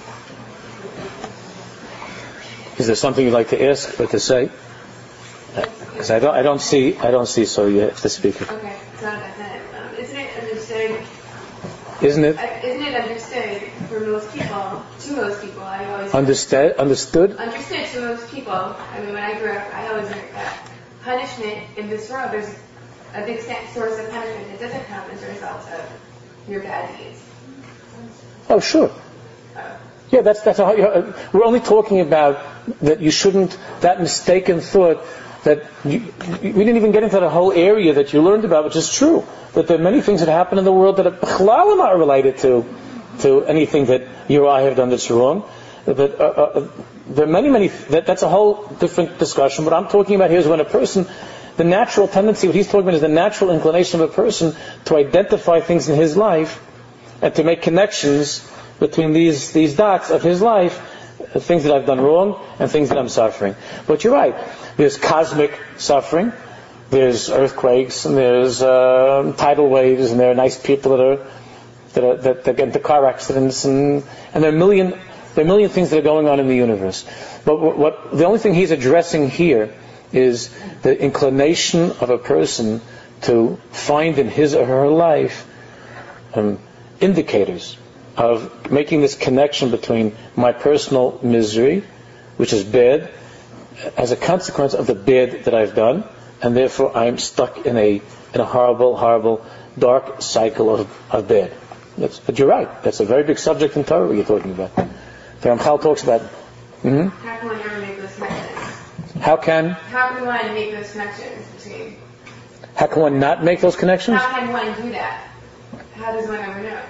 Is there something you'd like to ask or to say? Because I don't, I don't see, I don't see. So you have to speak. Okay, it's not about that. Um, isn't it understood? Isn't it? Uh, isn't it understood for most people? To most people, I always understood. Understood. Understood to most people. I mean, when I grew up, I always heard that punishment in this world, there's a big source of punishment that doesn't come as a result of your bad deeds. Oh, sure. Yeah, that's that's. A, you know, we're only talking about that you shouldn't. That mistaken thought that you, we didn't even get into the whole area that you learned about, which is true. That there are many things that happen in the world that are not related to to anything that you or I have done that's wrong. That uh, uh, there are many, many. That, that's a whole different discussion. What I'm talking about here is when a person, the natural tendency, what he's talking about is the natural inclination of a person to identify things in his life and to make connections between these these dots of his life, things that I've done wrong and things that I'm suffering. But you're right. There's cosmic suffering. There's earthquakes and there's uh, tidal waves, and there are nice people that are that, are, that, that get into car accidents, and and there are a million there are a million things that are going on in the universe. But what, what the only thing he's addressing here is the inclination of a person to find in his or her life um, indicators of making this connection between my personal misery, which is bad, as a consequence of the bad that I've done, and therefore I'm stuck in a in a horrible, horrible, dark cycle of, of bad. That's, but you're right. That's a very big subject in Torah you're talking about. The Ramchal talks about. Mm-hmm. How can one ever make those connections? How can? How can one make those connections between? How can one not make those connections? How can one do that? How does one ever know?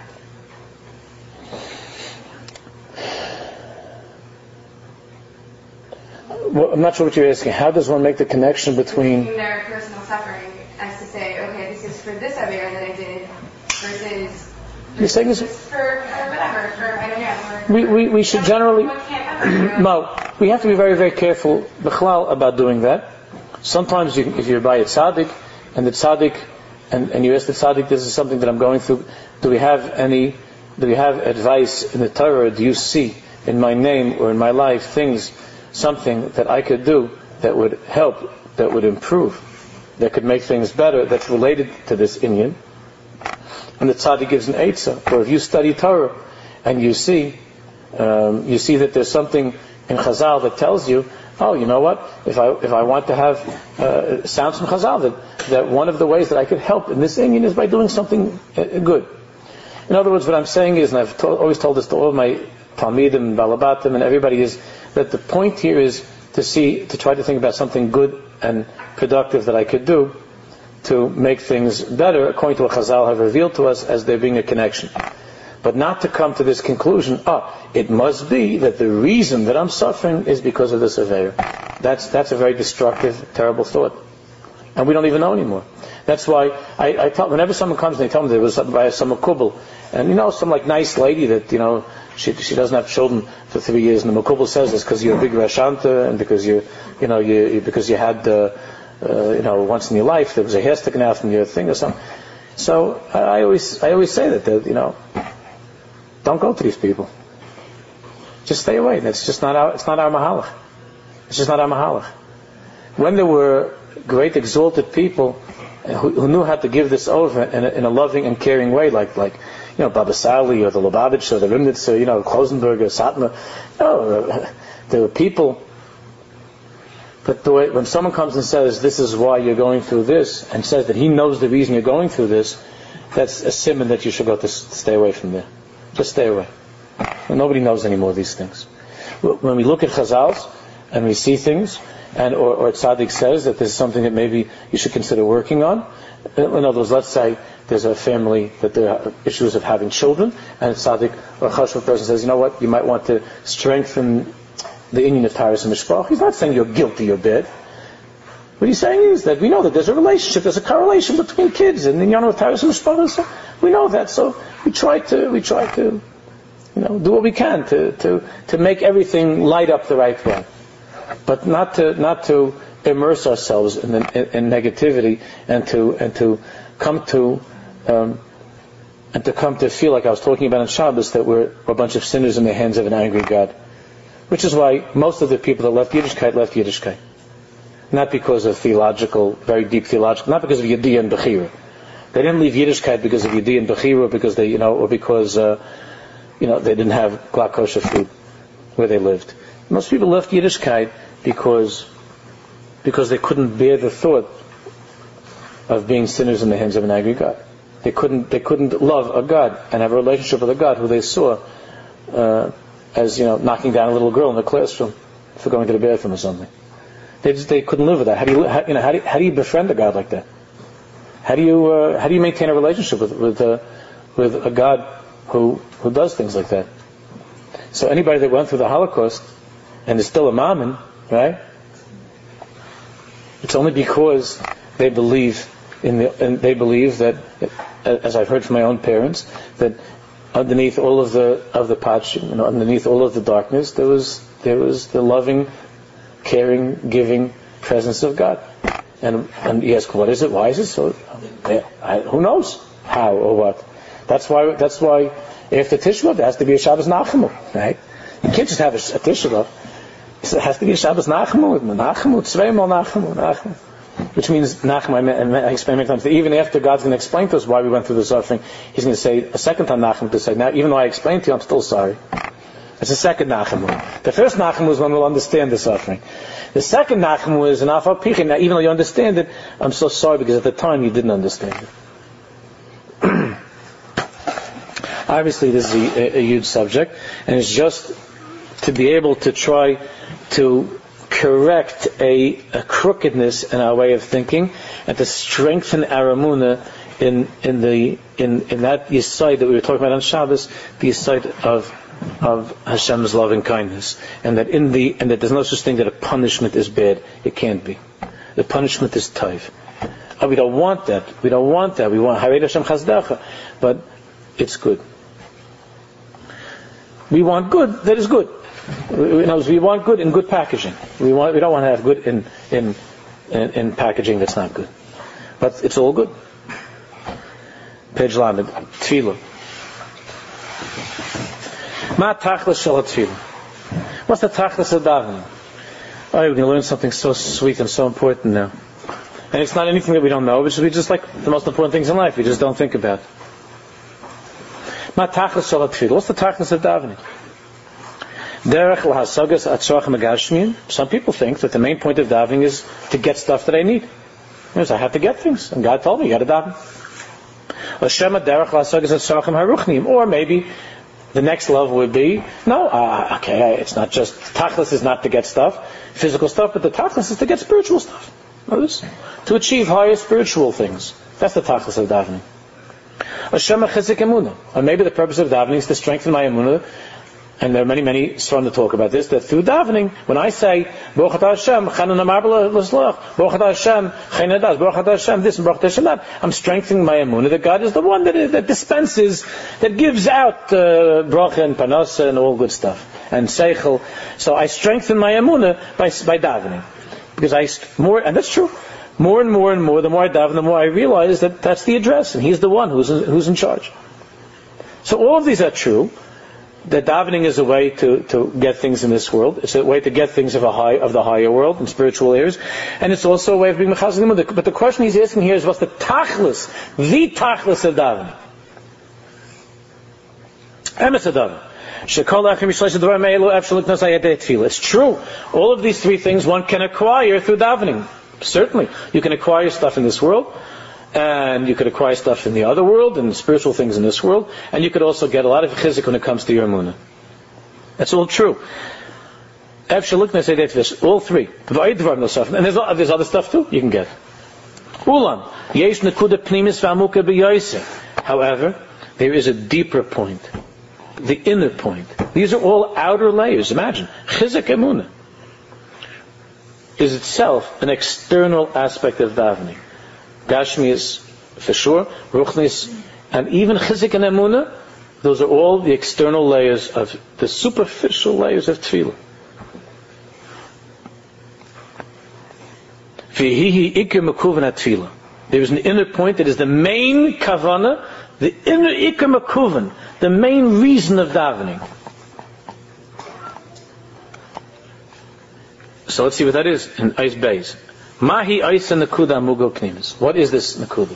Well, I'm not sure what you're asking. How does one make the connection between... between their personal suffering, as to say, okay, this is for this Avera that I did, versus... You're saying this... For, for whatever, for, I don't know. For, we, we, we should generally... One can't ever, No, we have to be very, very careful, b'chlal, about doing that. Sometimes you, if you're by a tzaddik, and the tzaddik, and, and you ask the tzaddik, this is something that I'm going through, do we have any, do we have advice in the Torah, do you see in my name or in my life things, something that I could do that would help, that would improve, that could make things better, that's related to this inyan? And the tzaddik gives an eitzah. Or if you study Torah, and you see, um, you see that there's something in Chazal that tells you, oh, you know what? If I if I want to have uh, sounds from Chazal that, that one of the ways that I could help in this inyan is by doing something uh, good. In other words, what I'm saying is, and I've to- always told this to all of my Talmidim and Balabatim and everybody, is that the point here is to see, to try to think about something good and productive that I could do to make things better, according to what Chazal have revealed to us as there being a connection. But not to come to this conclusion, ah, it must be that the reason that I'm suffering is because of this Avera. That's, that's a very destructive, terrible thought. And we don't even know anymore. That's why I, I tell, whenever someone comes and they tell me there was by some Makubal, and you know, some like nice lady that, you know, she she doesn't have children for three years, and the Makubal says this because you're a big Rashanta, and because you, you know, you, you because you had, uh, uh, you know, once in your life there was a hair sticking out from your thing or something. So I, I always, I always say that, that, you know, don't go to these people. Just stay away. That's just not our, it's not our mahalach. It's just not our mahalach. When there were great exalted people who, who knew how to give this over in a, in a loving and caring way, like, like, you know, Baba Sali or the Lubavitch or the Rimnitz or, you know, Klosenberg or Satmar, you know, there were people. But the way, when someone comes and says, this is why you're going through this, and says that he knows the reason you're going through this, that's a simon that you should go to stay away from there. Just stay away. And nobody knows any more of these things. When we look at Chazals and we see things, and or, or Tzaddik says that there's something that maybe you should consider working on. In other words, let's say there's a family that there are issues of having children, and Tzaddik or a Chashva person says, you know what, you might want to strengthen the inyan of Taras and Mishpach. He's not saying you're guilty or bad. What he's saying is that we know that there's a relationship, there's a correlation between kids and the inyan of Taras and Mishpach. So we know that, so we try to, we try to, you know, do what we can to, to, to make everything light up the right way. But not to, not to immerse ourselves in, the, in, in negativity and to, and to come to, um, and to come to feel like I was talking about on Shabbos, that we're a bunch of sinners in the hands of an angry God. Which is why most of the people that left Yiddishkeit left Yiddishkeit. Not because of theological, very deep theological, not because of Yediyah and Bechira. They didn't leave Yiddishkeit because of Yediyah and Bechira, because they, you know, or because, uh, you know, they didn't have glak kosher food where they lived. Most people left Yiddishkeit because, because they couldn't bear the thought of being sinners in the hands of an angry God. They couldn't, they couldn't love a God and have a relationship with a God who they saw, uh, as, you know, knocking down a little girl in the classroom for going to the bathroom or something. They just, they couldn't live with that. How do you, how, you know, how do you, how do you befriend a God like that? How do you, uh, how do you maintain a relationship with, with, uh, with a God who, who does things like that? So anybody that went through the Holocaust and is still a mammon, right? It's only because they believe in the, and they believe that, as I've heard from my own parents, that underneath all of the of the patch, you know, underneath all of the darkness, there was there was the loving, caring, giving presence of God. And and you ask, what is it? Why is it so? I, who knows how or what? That's why that's why after Tisha B'Av there has to be a Shabbos Nachamu, right? You can't just have a, a Tisha B'Av. It has to be a Shabbos Nachamu, Nachamu, Tzveimal Nachamu, Nachamu. Which means, Nachem, I, I explain many times, that even after God's going to explain to us why we went through the suffering, He's going to say a second time, Nachem, to say, now, even though I explained to you, I'm still sorry. That's the second Nachamu. The first Nachamu is when we'll understand the suffering. The second Nachamu is an Afal Pichin. Now, even though you understand it, I'm so sorry because at the time you didn't understand it. Obviously, this is a, a, a huge subject, and it's just to be able to try to correct a, a crookedness in our way of thinking, and to strengthen our emunah in in the in, in that yesod that we were talking about on Shabbos, the yesod of of Hashem's loving kindness, and that in the and that there's no such thing that a punishment is bad. It can't be. The punishment is taiv. Oh, we don't want that. We don't want that. We want Harei Hashem Chazdacha, but it's good. We want good that is good. You know, we want good in good packaging. We want we don't want to have good in in in, in packaging that's not good. But it's all good. Page Lamed, Tefillah. Ma tachlis shel tefillah. What's the tachlis of davening? Oh, we're going to learn something so sweet and so important now. And it's not anything that we don't know, which is just like the most important things in life. We just don't think about. Ma tachlis shel tefillah. What's the tachlis of davening? Derech lahasagas atzrachim agashmiyim. Some people think that the main point of davening is to get stuff that I need. Because I have to get things, and God told me you got to daven. Or maybe the next level would be, no, uh, okay, it's not just, tachlis is not to get stuff, physical stuff, but the tachlis is to get spiritual stuff. Notice? To achieve higher spiritual things. That's the tachlis of davening. Or maybe the purpose of davening is to strengthen my emunah. And there are many, many svarim to talk about this, that through davening, when I say, Baruch atah Hashem, Chanun amar l'slach, Baruch atah Hashem, Chayin adas, Baruch atah Hashem, this and Baruch atah Hashem that, I'm strengthening my emunah that God is the one that, that dispenses, that gives out uh, bracha and panasa and all good stuff, and seichel. So I strengthen my emunah by, by davening. Because I, more, and that's true, more and more and more, the more I daven, the more I realize that that's the address, and He's the one who's in, who's in charge. So all of these are true. That davening is a way to, to get things in this world. It's a way to get things of a high of the higher world in spiritual areas, and it's also a way of being mechazim. But the question he's asking here is, what's the tachlis, the tachlis of davening? Emes davening. It's true. All of these three things one can acquire through davening. Certainly, you can acquire stuff in this world. And you could acquire stuff in the other world, and spiritual things in this world, and you could also get a lot of chizik when it comes to your emunah. That's all true. All three. And there's, there's other stuff too you can get. However, there is a deeper point. The inner point. These are all outer layers. Imagine. Chizik emunah is itself an external aspect of davening. Gashmius, for sure, Ruchnis, and even Chizik and Emunah, those are all the external layers of the superficial layers of Tefillah. Vihihi Iker Mekuvan Tefillah. There is an inner point that is the main kavana, the inner Iker Mekuvan, the main reason of davening. So let's see what that is in Eis Beis. Mahi Eisa Nakuda Mugo Knimis. What is this Nakuda?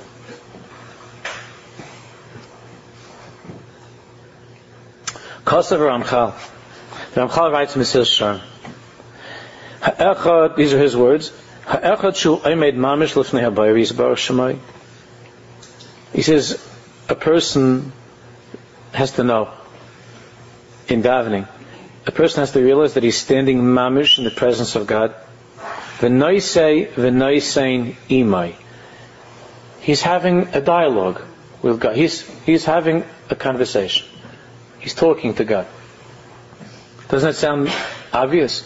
Kosav Ramchal. Ramchal writes in Mesil Shar. Ha'echad, these are his words. Ha'echad shu aymed mamish lifnei habayri yisbarach shemai. He says, a person has to know, in davening, a person has to realize that he's standing mamish in the presence of God. V'noisei v'noisein imai. He's having a dialogue with God. He's he's having a conversation. He's talking to God. Doesn't that sound obvious?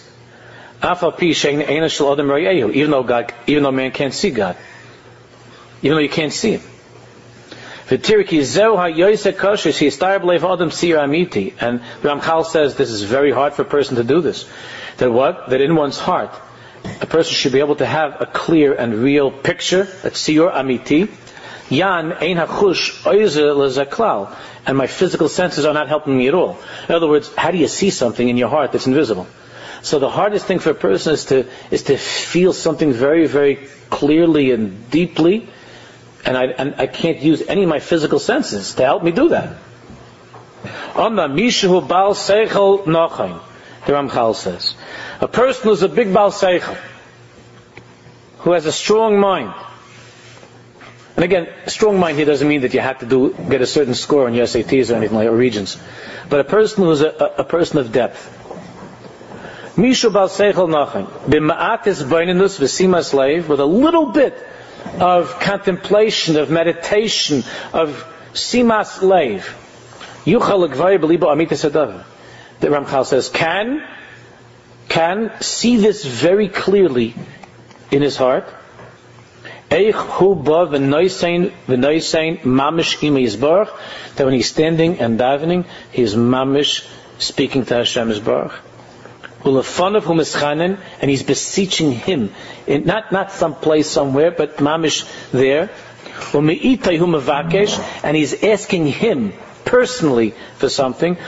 Even though God, even though man can't see God, even though you can't see Him. And Ramchal says this is very hard for a person to do this. That what? That in one's heart, a person should be able to have a clear and real picture, a tziyur amiti. Yan ein hachush oizer lezaklal, and my physical senses are not helping me at all. In other words, how do you see something in your heart that's invisible? So the hardest thing for a person is to is to feel something very, very clearly and deeply, and I and I can't use any of my physical senses to help me do that. Anna mishu bal seichel nochain. The Ramchal says, a person who's a big bal seichel, who has a strong mind. And again, a strong mind here doesn't mean that you have to do get a certain score on your S A Ts or anything like, or Regents. But a person who is a, a, a person of depth. Mishu bal seichel nochain. B'ma'atis beinenus v'simas leiv, with a little bit of contemplation, of meditation, of simas leiv. Yuchal l'gvay b'libo amitas hadavar. The Ramchal says, can, can see this very clearly in his heart. That when he's standing and davening, he is mamish speaking to Hashem Yisbarach. And he's beseeching him, in, not not some place somewhere, but mamish there. And he's asking him personally for something.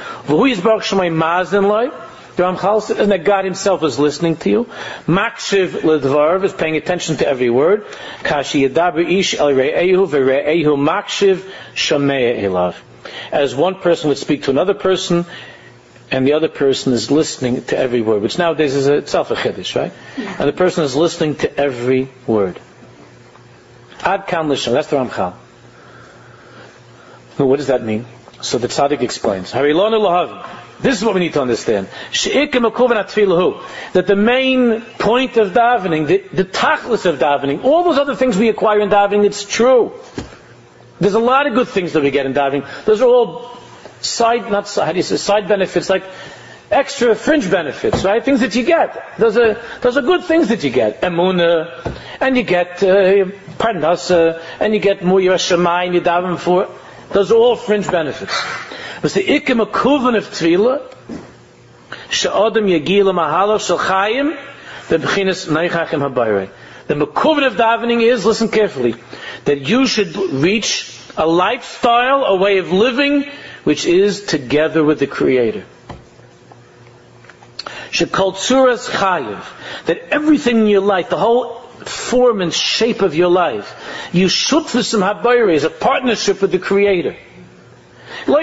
The Ramchal says, and that God Himself is listening to you. Makshiv ledvarv is paying attention to every word. Kashi yadaber ish el re'ehu ve're'ehu makshiv shamei elav. As one person would speak to another person, and the other person is listening to every word, which nowadays is itself a chiddush, right? And the person is listening to every word. Ad kan lishon. That's the Ramchal. Now, what does that mean? So the tzaddik explains. Harilonu lahavi. This is what we need to understand. That the main point of davening, the, the tachlis of davening, all those other things we acquire in davening, it's true. There's a lot of good things that we get in davening. Those are all side, not side, how do you say, side benefits, like extra fringe benefits, right? Things that you get. Those are, those are good things that you get. Emunah, and you get, uh, parnasa, and you get more yashamai, and you daven for. Those are all fringe benefits. But the ikim akuvan of tefillah, she'adam yagila mahala shel chayim, the b'chinas neichachim habayre. The makuvan of davening is, listen carefully, that you should reach a lifestyle, a way of living, which is together with the Creator. She'kol tzuras chayiv, that everything in your life, the whole form and shape of your life, you shutfusam habayre is a partnership with the Creator. Not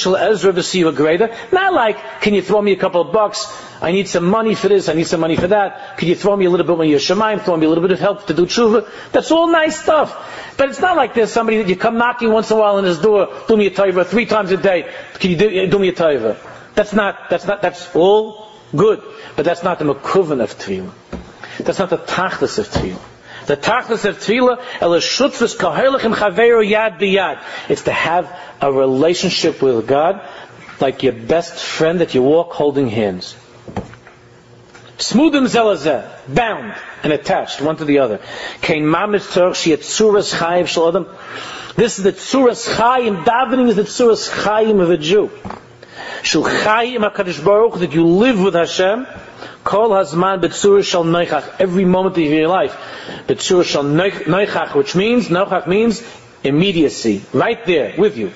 like, can you throw me a couple of bucks? I need some money for this, I need some money for that. Can you throw me a little bit when you're Shemaim, throw me a little bit of help to do tshuva? That's all nice stuff. But it's not like there's somebody that you come knocking once in a while on his door, do me a taiva three times a day. Can you do, do me a taiva? That's not, that's not, that's all good. But that's not the mekuvan of tefillah. That's not the tachlis of tefillah. The tachlis of tefillah, elashutfus kahelachim chaveru yad biyad. It's to have a relationship with God, like your best friend that you walk holding hands. Smudim zelazeh, bound and attached one to the other. Kein mamish tzorch shiat tzuras chayim shel adam. This is the tzuras chayim. Davening is the tzuras chayim of a Jew. Shel chayim hakadosh baruch, that you live with Hashem. Kol hazman b'tzura shel noichach, every moment of your life. B'tzura shel noichach, which means, noichach means immediacy, right there with you.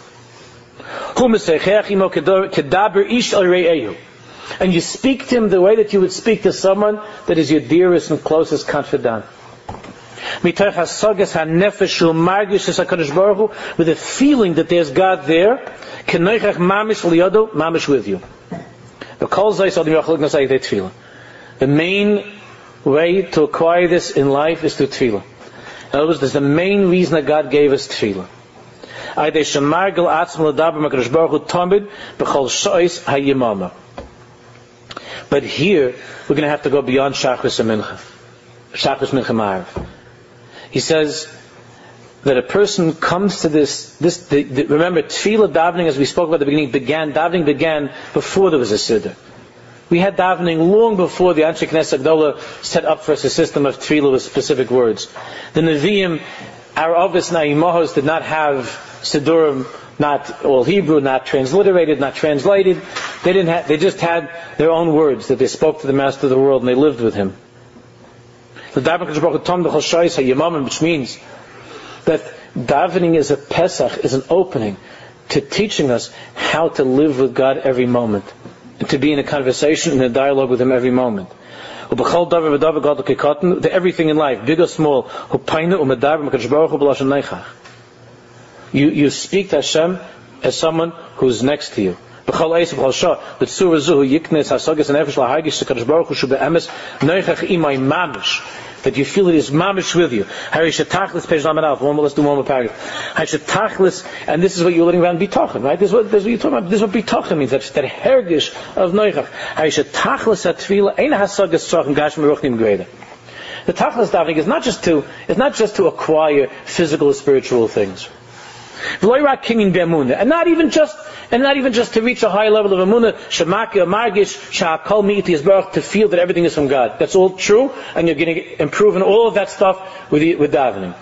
And you speak to him the way that you would speak to someone that is your dearest and closest confidant. With the feeling that there's God there, mamish with you. The main way to acquire this in life is through tefillah. In other words, there's the main reason that God gave us tefillah. But here, we're going to have to go beyond Shachris and Mincha. Shachris, Mincha, Ma'ariv. He says that a person comes to this, this the, the, remember, tefillah davening, as we spoke about at the beginning, began, davening began before there was a siddur. We had davening long before the Anshe Knesset Gdola set up for us a system of tefillah with specific words. The Nevi'im, our Avos Na'imahos, did not have siddurim, not all Hebrew, not transliterated, not translated. They didn't have, they just had their own words that they spoke to the Master of the world and they lived with him. The davening, which means that davening is a Pesach, is an opening to teaching us how to live with God every moment, and to be in a conversation, in a dialogue with Him every moment. To everything in life, big or small, you, you speak to Hashem as someone who's next to you. That you feel it is mamish with you. Page one, let's do one more paragraph. And this is what you're learning about in bitachon, right? This is what, this is what you're talking about. This is what bitachon means. That's that hergish of noichach. The tachlis davening is not just to is not just to acquire physical or spiritual things. And not even just and not even just to reach a high level of emunah, shemaki or margish, sha'akol mi'iti yisbarach, to feel that everything is from God. That's all true, and you're going to improve in all of that stuff with with davening.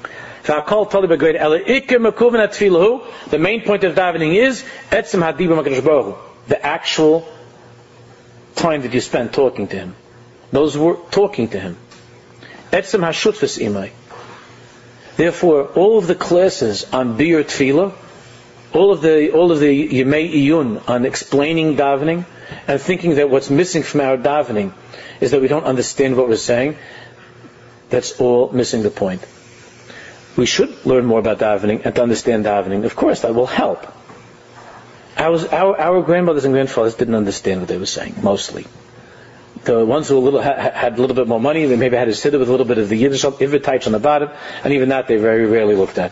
The main point of davening is etzem hadibur makadosh baruch hu, the actual time that you spend talking to Him. Those were talking to Him. Etzem hashutfus imay. Therefore, all of the classes on Biur Tefillah, all of the all of the Yemei Iyun on explaining davening and thinking that what's missing from our davening is that we don't understand what we're saying, that's all missing the point. We should learn more about davening and to understand davening. Of course, that will help. Our, our, our grandmothers and grandfathers didn't understand what they were saying, mostly. The ones who a little, ha, had a little bit more money, they maybe had a siddur with a little bit of the Yiddish Ivritite on the bottom, and even that they very rarely looked at.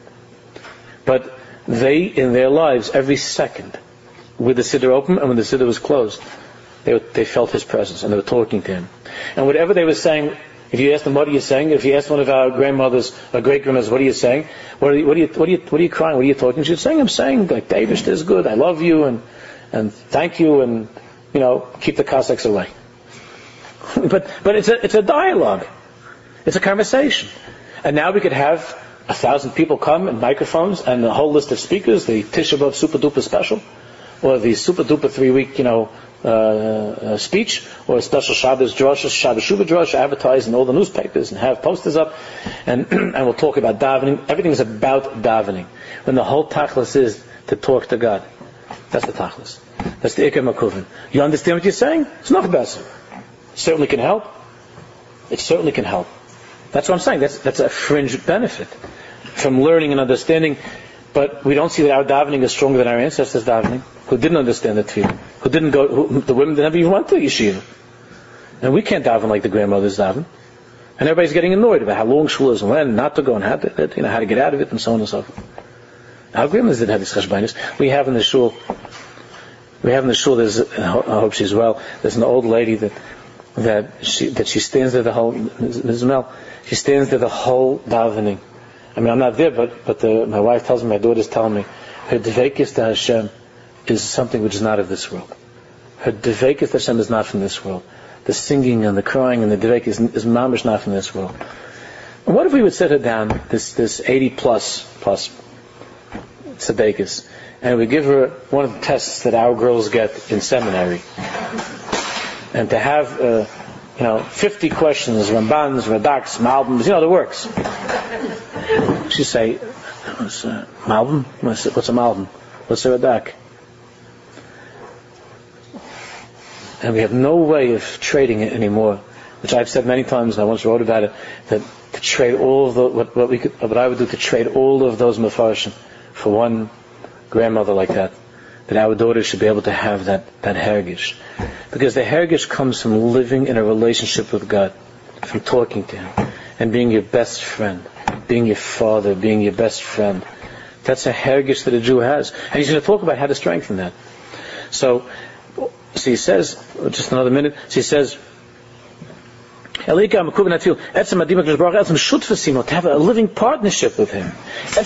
But they, in their lives, every second, with the siddur open and when the siddur was closed, they, they felt His presence and they were talking to Him. And whatever they were saying, if you asked them, what are you saying? If you asked one of our grandmothers, or great-grandmothers, what are you saying? What are you, what are you, what are you, what are you crying? What are you talking? She's saying, I'm saying, like, David is good, I love you, and, and thank you, and, you know, keep the Cossacks away. But but it's a it's a dialogue, it's a conversation, and now we could have a thousand people come and microphones and a whole list of speakers, the Tisha B'Av super duper special, or the super duper three week you know uh, uh, speech, or a special Shabbos drasha, Shabbos Shuvah drasha, advertised in all the newspapers and have posters up, and and we'll talk about davening. Everything is about davening. When the whole tachlis is to talk to God, that's the tachlis. That's the ikar makuvin. You understand what you're saying? It's not better. Certainly can help. It certainly can help. That's what I'm saying. That's that's a fringe benefit from learning and understanding. But we don't see that our davening is stronger than our ancestors' davening, who didn't understand the tefillah, who didn't go, who, the women that never even went to yeshiva. And we can't daven like the grandmothers daven. And everybody's getting annoyed about how long shul is and when not to go and how to, you know, how to get out of it and so on and so forth. Our grandmothers didn't have these cheshbainis. We have in the shul. We have in the shul. There's, I hope she's well. There's an old lady that. that she that she stands there the whole Miz Mel, she stands there the whole davening. I mean, I'm not there, but but the, my wife tells me, my daughter's telling me, her dveikis to Hashem is something which is not of this world. Her dveikis to Hashem is not from this world. The singing and the crying and the dveikis is, is mamish not from this world. And what if we would set her down, this this eighty plus plus tzedekis, and we give her one of the tests that our girls get in seminary? And to have, uh, you know, fifty questions, Rambans, Radaks, Malbums, you know, the works. She'd say, what's a Malbum? What's a Malbum? What's a Radak? And we have no way of trading it anymore, which I've said many times, and I once wrote about it, that to trade all of the, what, what we could, what I would do to trade all of those mafarshim for one grandmother like that. That our daughters should be able to have that, that hergish. Because the hergish comes from living in a relationship with God, from talking to Him, and being your best friend, being your father, being your best friend. That's a hergish that a Jew has. And he's going to talk about how to strengthen that. So, so he says, just another minute, so he says, to have a living partnership with Him.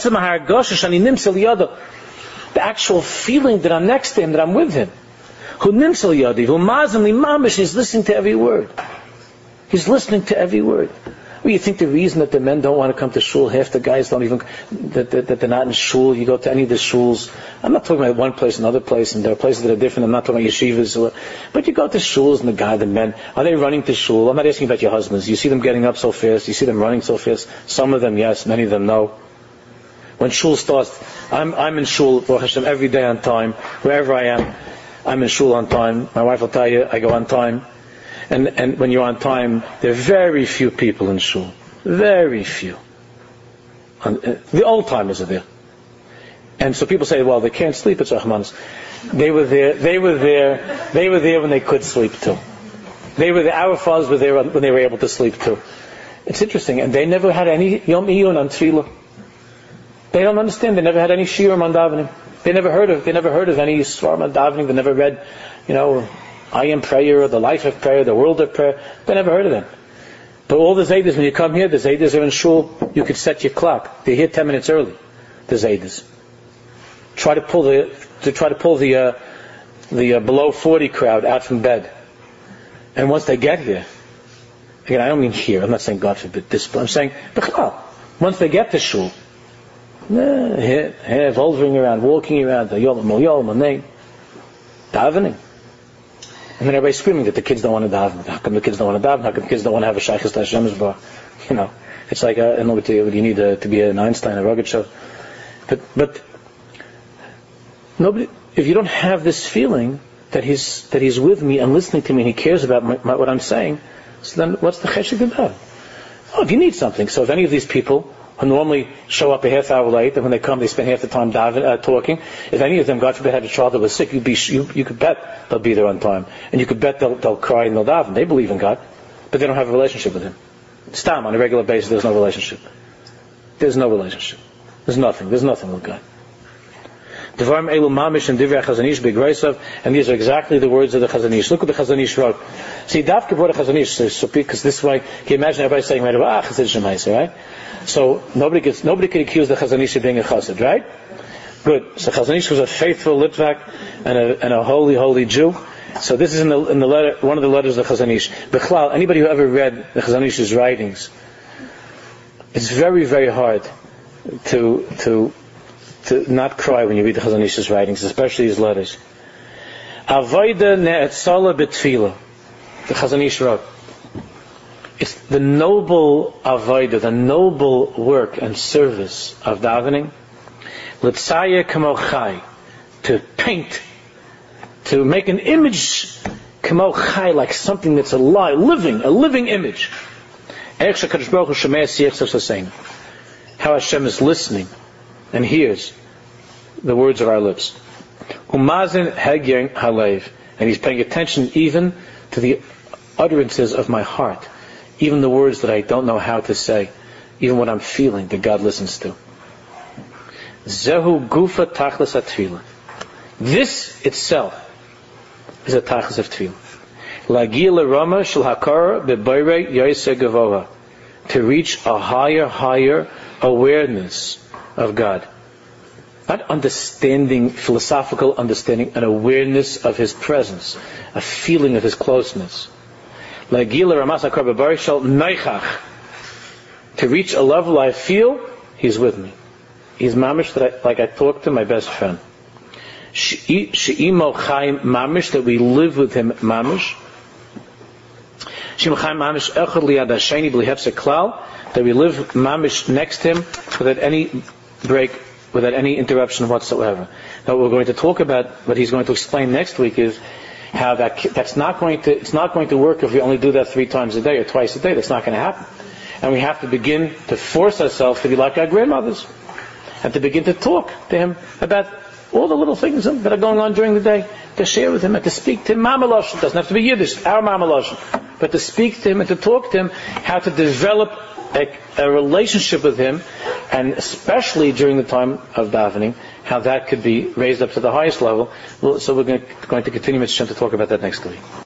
The actual feeling that I'm next to Him, that I'm with Him. Who nimsel yadi, who mazim mamish, he's listening to every word. He's listening to every word. Well, you think the reason that the men don't want to come to shul, half the guys don't even, that, that, that they're not in shul, you go to any of the shuls. I'm not talking about one place, another place, and there are places that are different. I'm not talking about yeshivas. Or, but you go to shuls and the guy, the men, are they running to shul? I'm not asking about your husbands. You see them getting up so fast, you see them running so fast. Some of them, yes, many of them, no. When shul starts, I'm I'm in shul, Baruch Hashem, every day on time. Wherever I am, I'm in shul on time. My wife will tell you, I go on time. And and when you're on time, there are very few people in shul. Very few. And, uh, the old timers are there. And so people say, well, they can't sleep at Rahmanis. They were there, they were there, they were there when they could sleep too. They were there, our fathers were there when they were able to sleep too. It's interesting, and they never had any Yom Iyun on Tefillah. They don't understand, they never had any Shiurim on davening. They never heard of, they never heard of any Svarim on davening, they never read, you know, I Am Prayer, or the Life of Prayer, the World of Prayer. They never heard of them. But all the Zaydas, when you come here, the Zaydas are in shul, you could set your clock. They're here ten minutes early, the Zaydas. Try to pull the, to try to pull the, uh, the uh, below forty crowd out from bed. And once they get here, again, I don't mean here, I'm not saying God forbid this, but I'm saying, once they get to shul, here, here, volvering around, walking around, the yom, yom, name, davening. And then everybody's screaming that the kids don't want to daven. How come the kids don't want to daven? How come the kids don't want to have a shaykhis to Hashem's bar? You know, it's like, uh, I don't know what you, what you need uh, to be an Einstein, a Rogatchow. But, but, nobody, if you don't have this feeling that he's, that he's with me and listening to me and he cares about my, my, what I'm saying, so then what's the cheshik of that? Oh, if you need something. So if any of these people who normally show up a half hour late, and when they come they spend half the time diving, uh, talking, if any of them, God forbid, had a child that was sick, you'd be, you, you could bet they'll be there on time. And you could bet they'll, they'll cry and they'll daven. They believe in God, but they don't have a relationship with Him. Stam, on a regular basis, there's no relationship. There's no relationship. There's nothing. There's nothing with God. Devarim elu mamish and divrei Chazanish b'Graisav, and these are exactly the words of the Chazanish. Look what the Chazanish wrote. See, Davka brought a Chazanish, so because this way, can you imagine everybody saying, right, ah, Chazid Shemaisa, right? So nobody gets, nobody can accuse the Chazanish of being a Chazid, right? Good. So Chazanish was a faithful Litvak and a, and a holy, holy Jew. So this is in the, in the letter, one of the letters of the Chazanish. B'chlal, anybody who ever read the Chazanish's writings, it's very, very hard to, to, to not cry when you read the Chazanish's writings, especially his letters. Avoida ne'etzala b'tfila. The Chazanish wrote, it's the noble avoida, the noble work and service of davening. L'tzaya kamo chai, to paint, to make an image kamo chai, like something that's alive, living, a living image. How Hashem is listening and hears the words of our lips. Umazin hegyen halev, and He's paying attention even to the utterances of my heart, even the words that I don't know how to say, even what I'm feeling that God listens to. Zehu gufa tachlis atfila. This itself is a tachlis of tefillah. Lagi l'rama shel hakara bebayre yaiseh gavoha, to reach a higher, higher awareness of God. Not understanding, philosophical understanding, an awareness of His presence, a feeling of His closeness. Lagi l'rama shel hakara bebayre shel neichach, to reach a level I feel He's with me. He's mamish, that I, like I talk to my best friend. She'imo chaim mamish, that we live with Him mamish. She'imo chaim mamish echad liyad hasheni b'li hefsek klal, that we live mamish next to Him without any break, without any interruption whatsoever. Now what we're going to talk about, what he's going to explain next week, is how that that's not going to it's not going to work if we only do that three times a day or twice a day. That's not going to happen. And we have to begin to force ourselves to be like our grandmothers, and to begin to talk to Him about all the little things that are going on during the day, to share with Him and to speak to Him. Mama Lashon, doesn't have to be Yiddish, our Mama Lashon, but to speak to Him and to talk to Him, how to develop a, a relationship with Him, and especially during the time of davening, how that could be raised up to the highest level. So we're going to, going to continue, Mister Shem, to talk about that next week.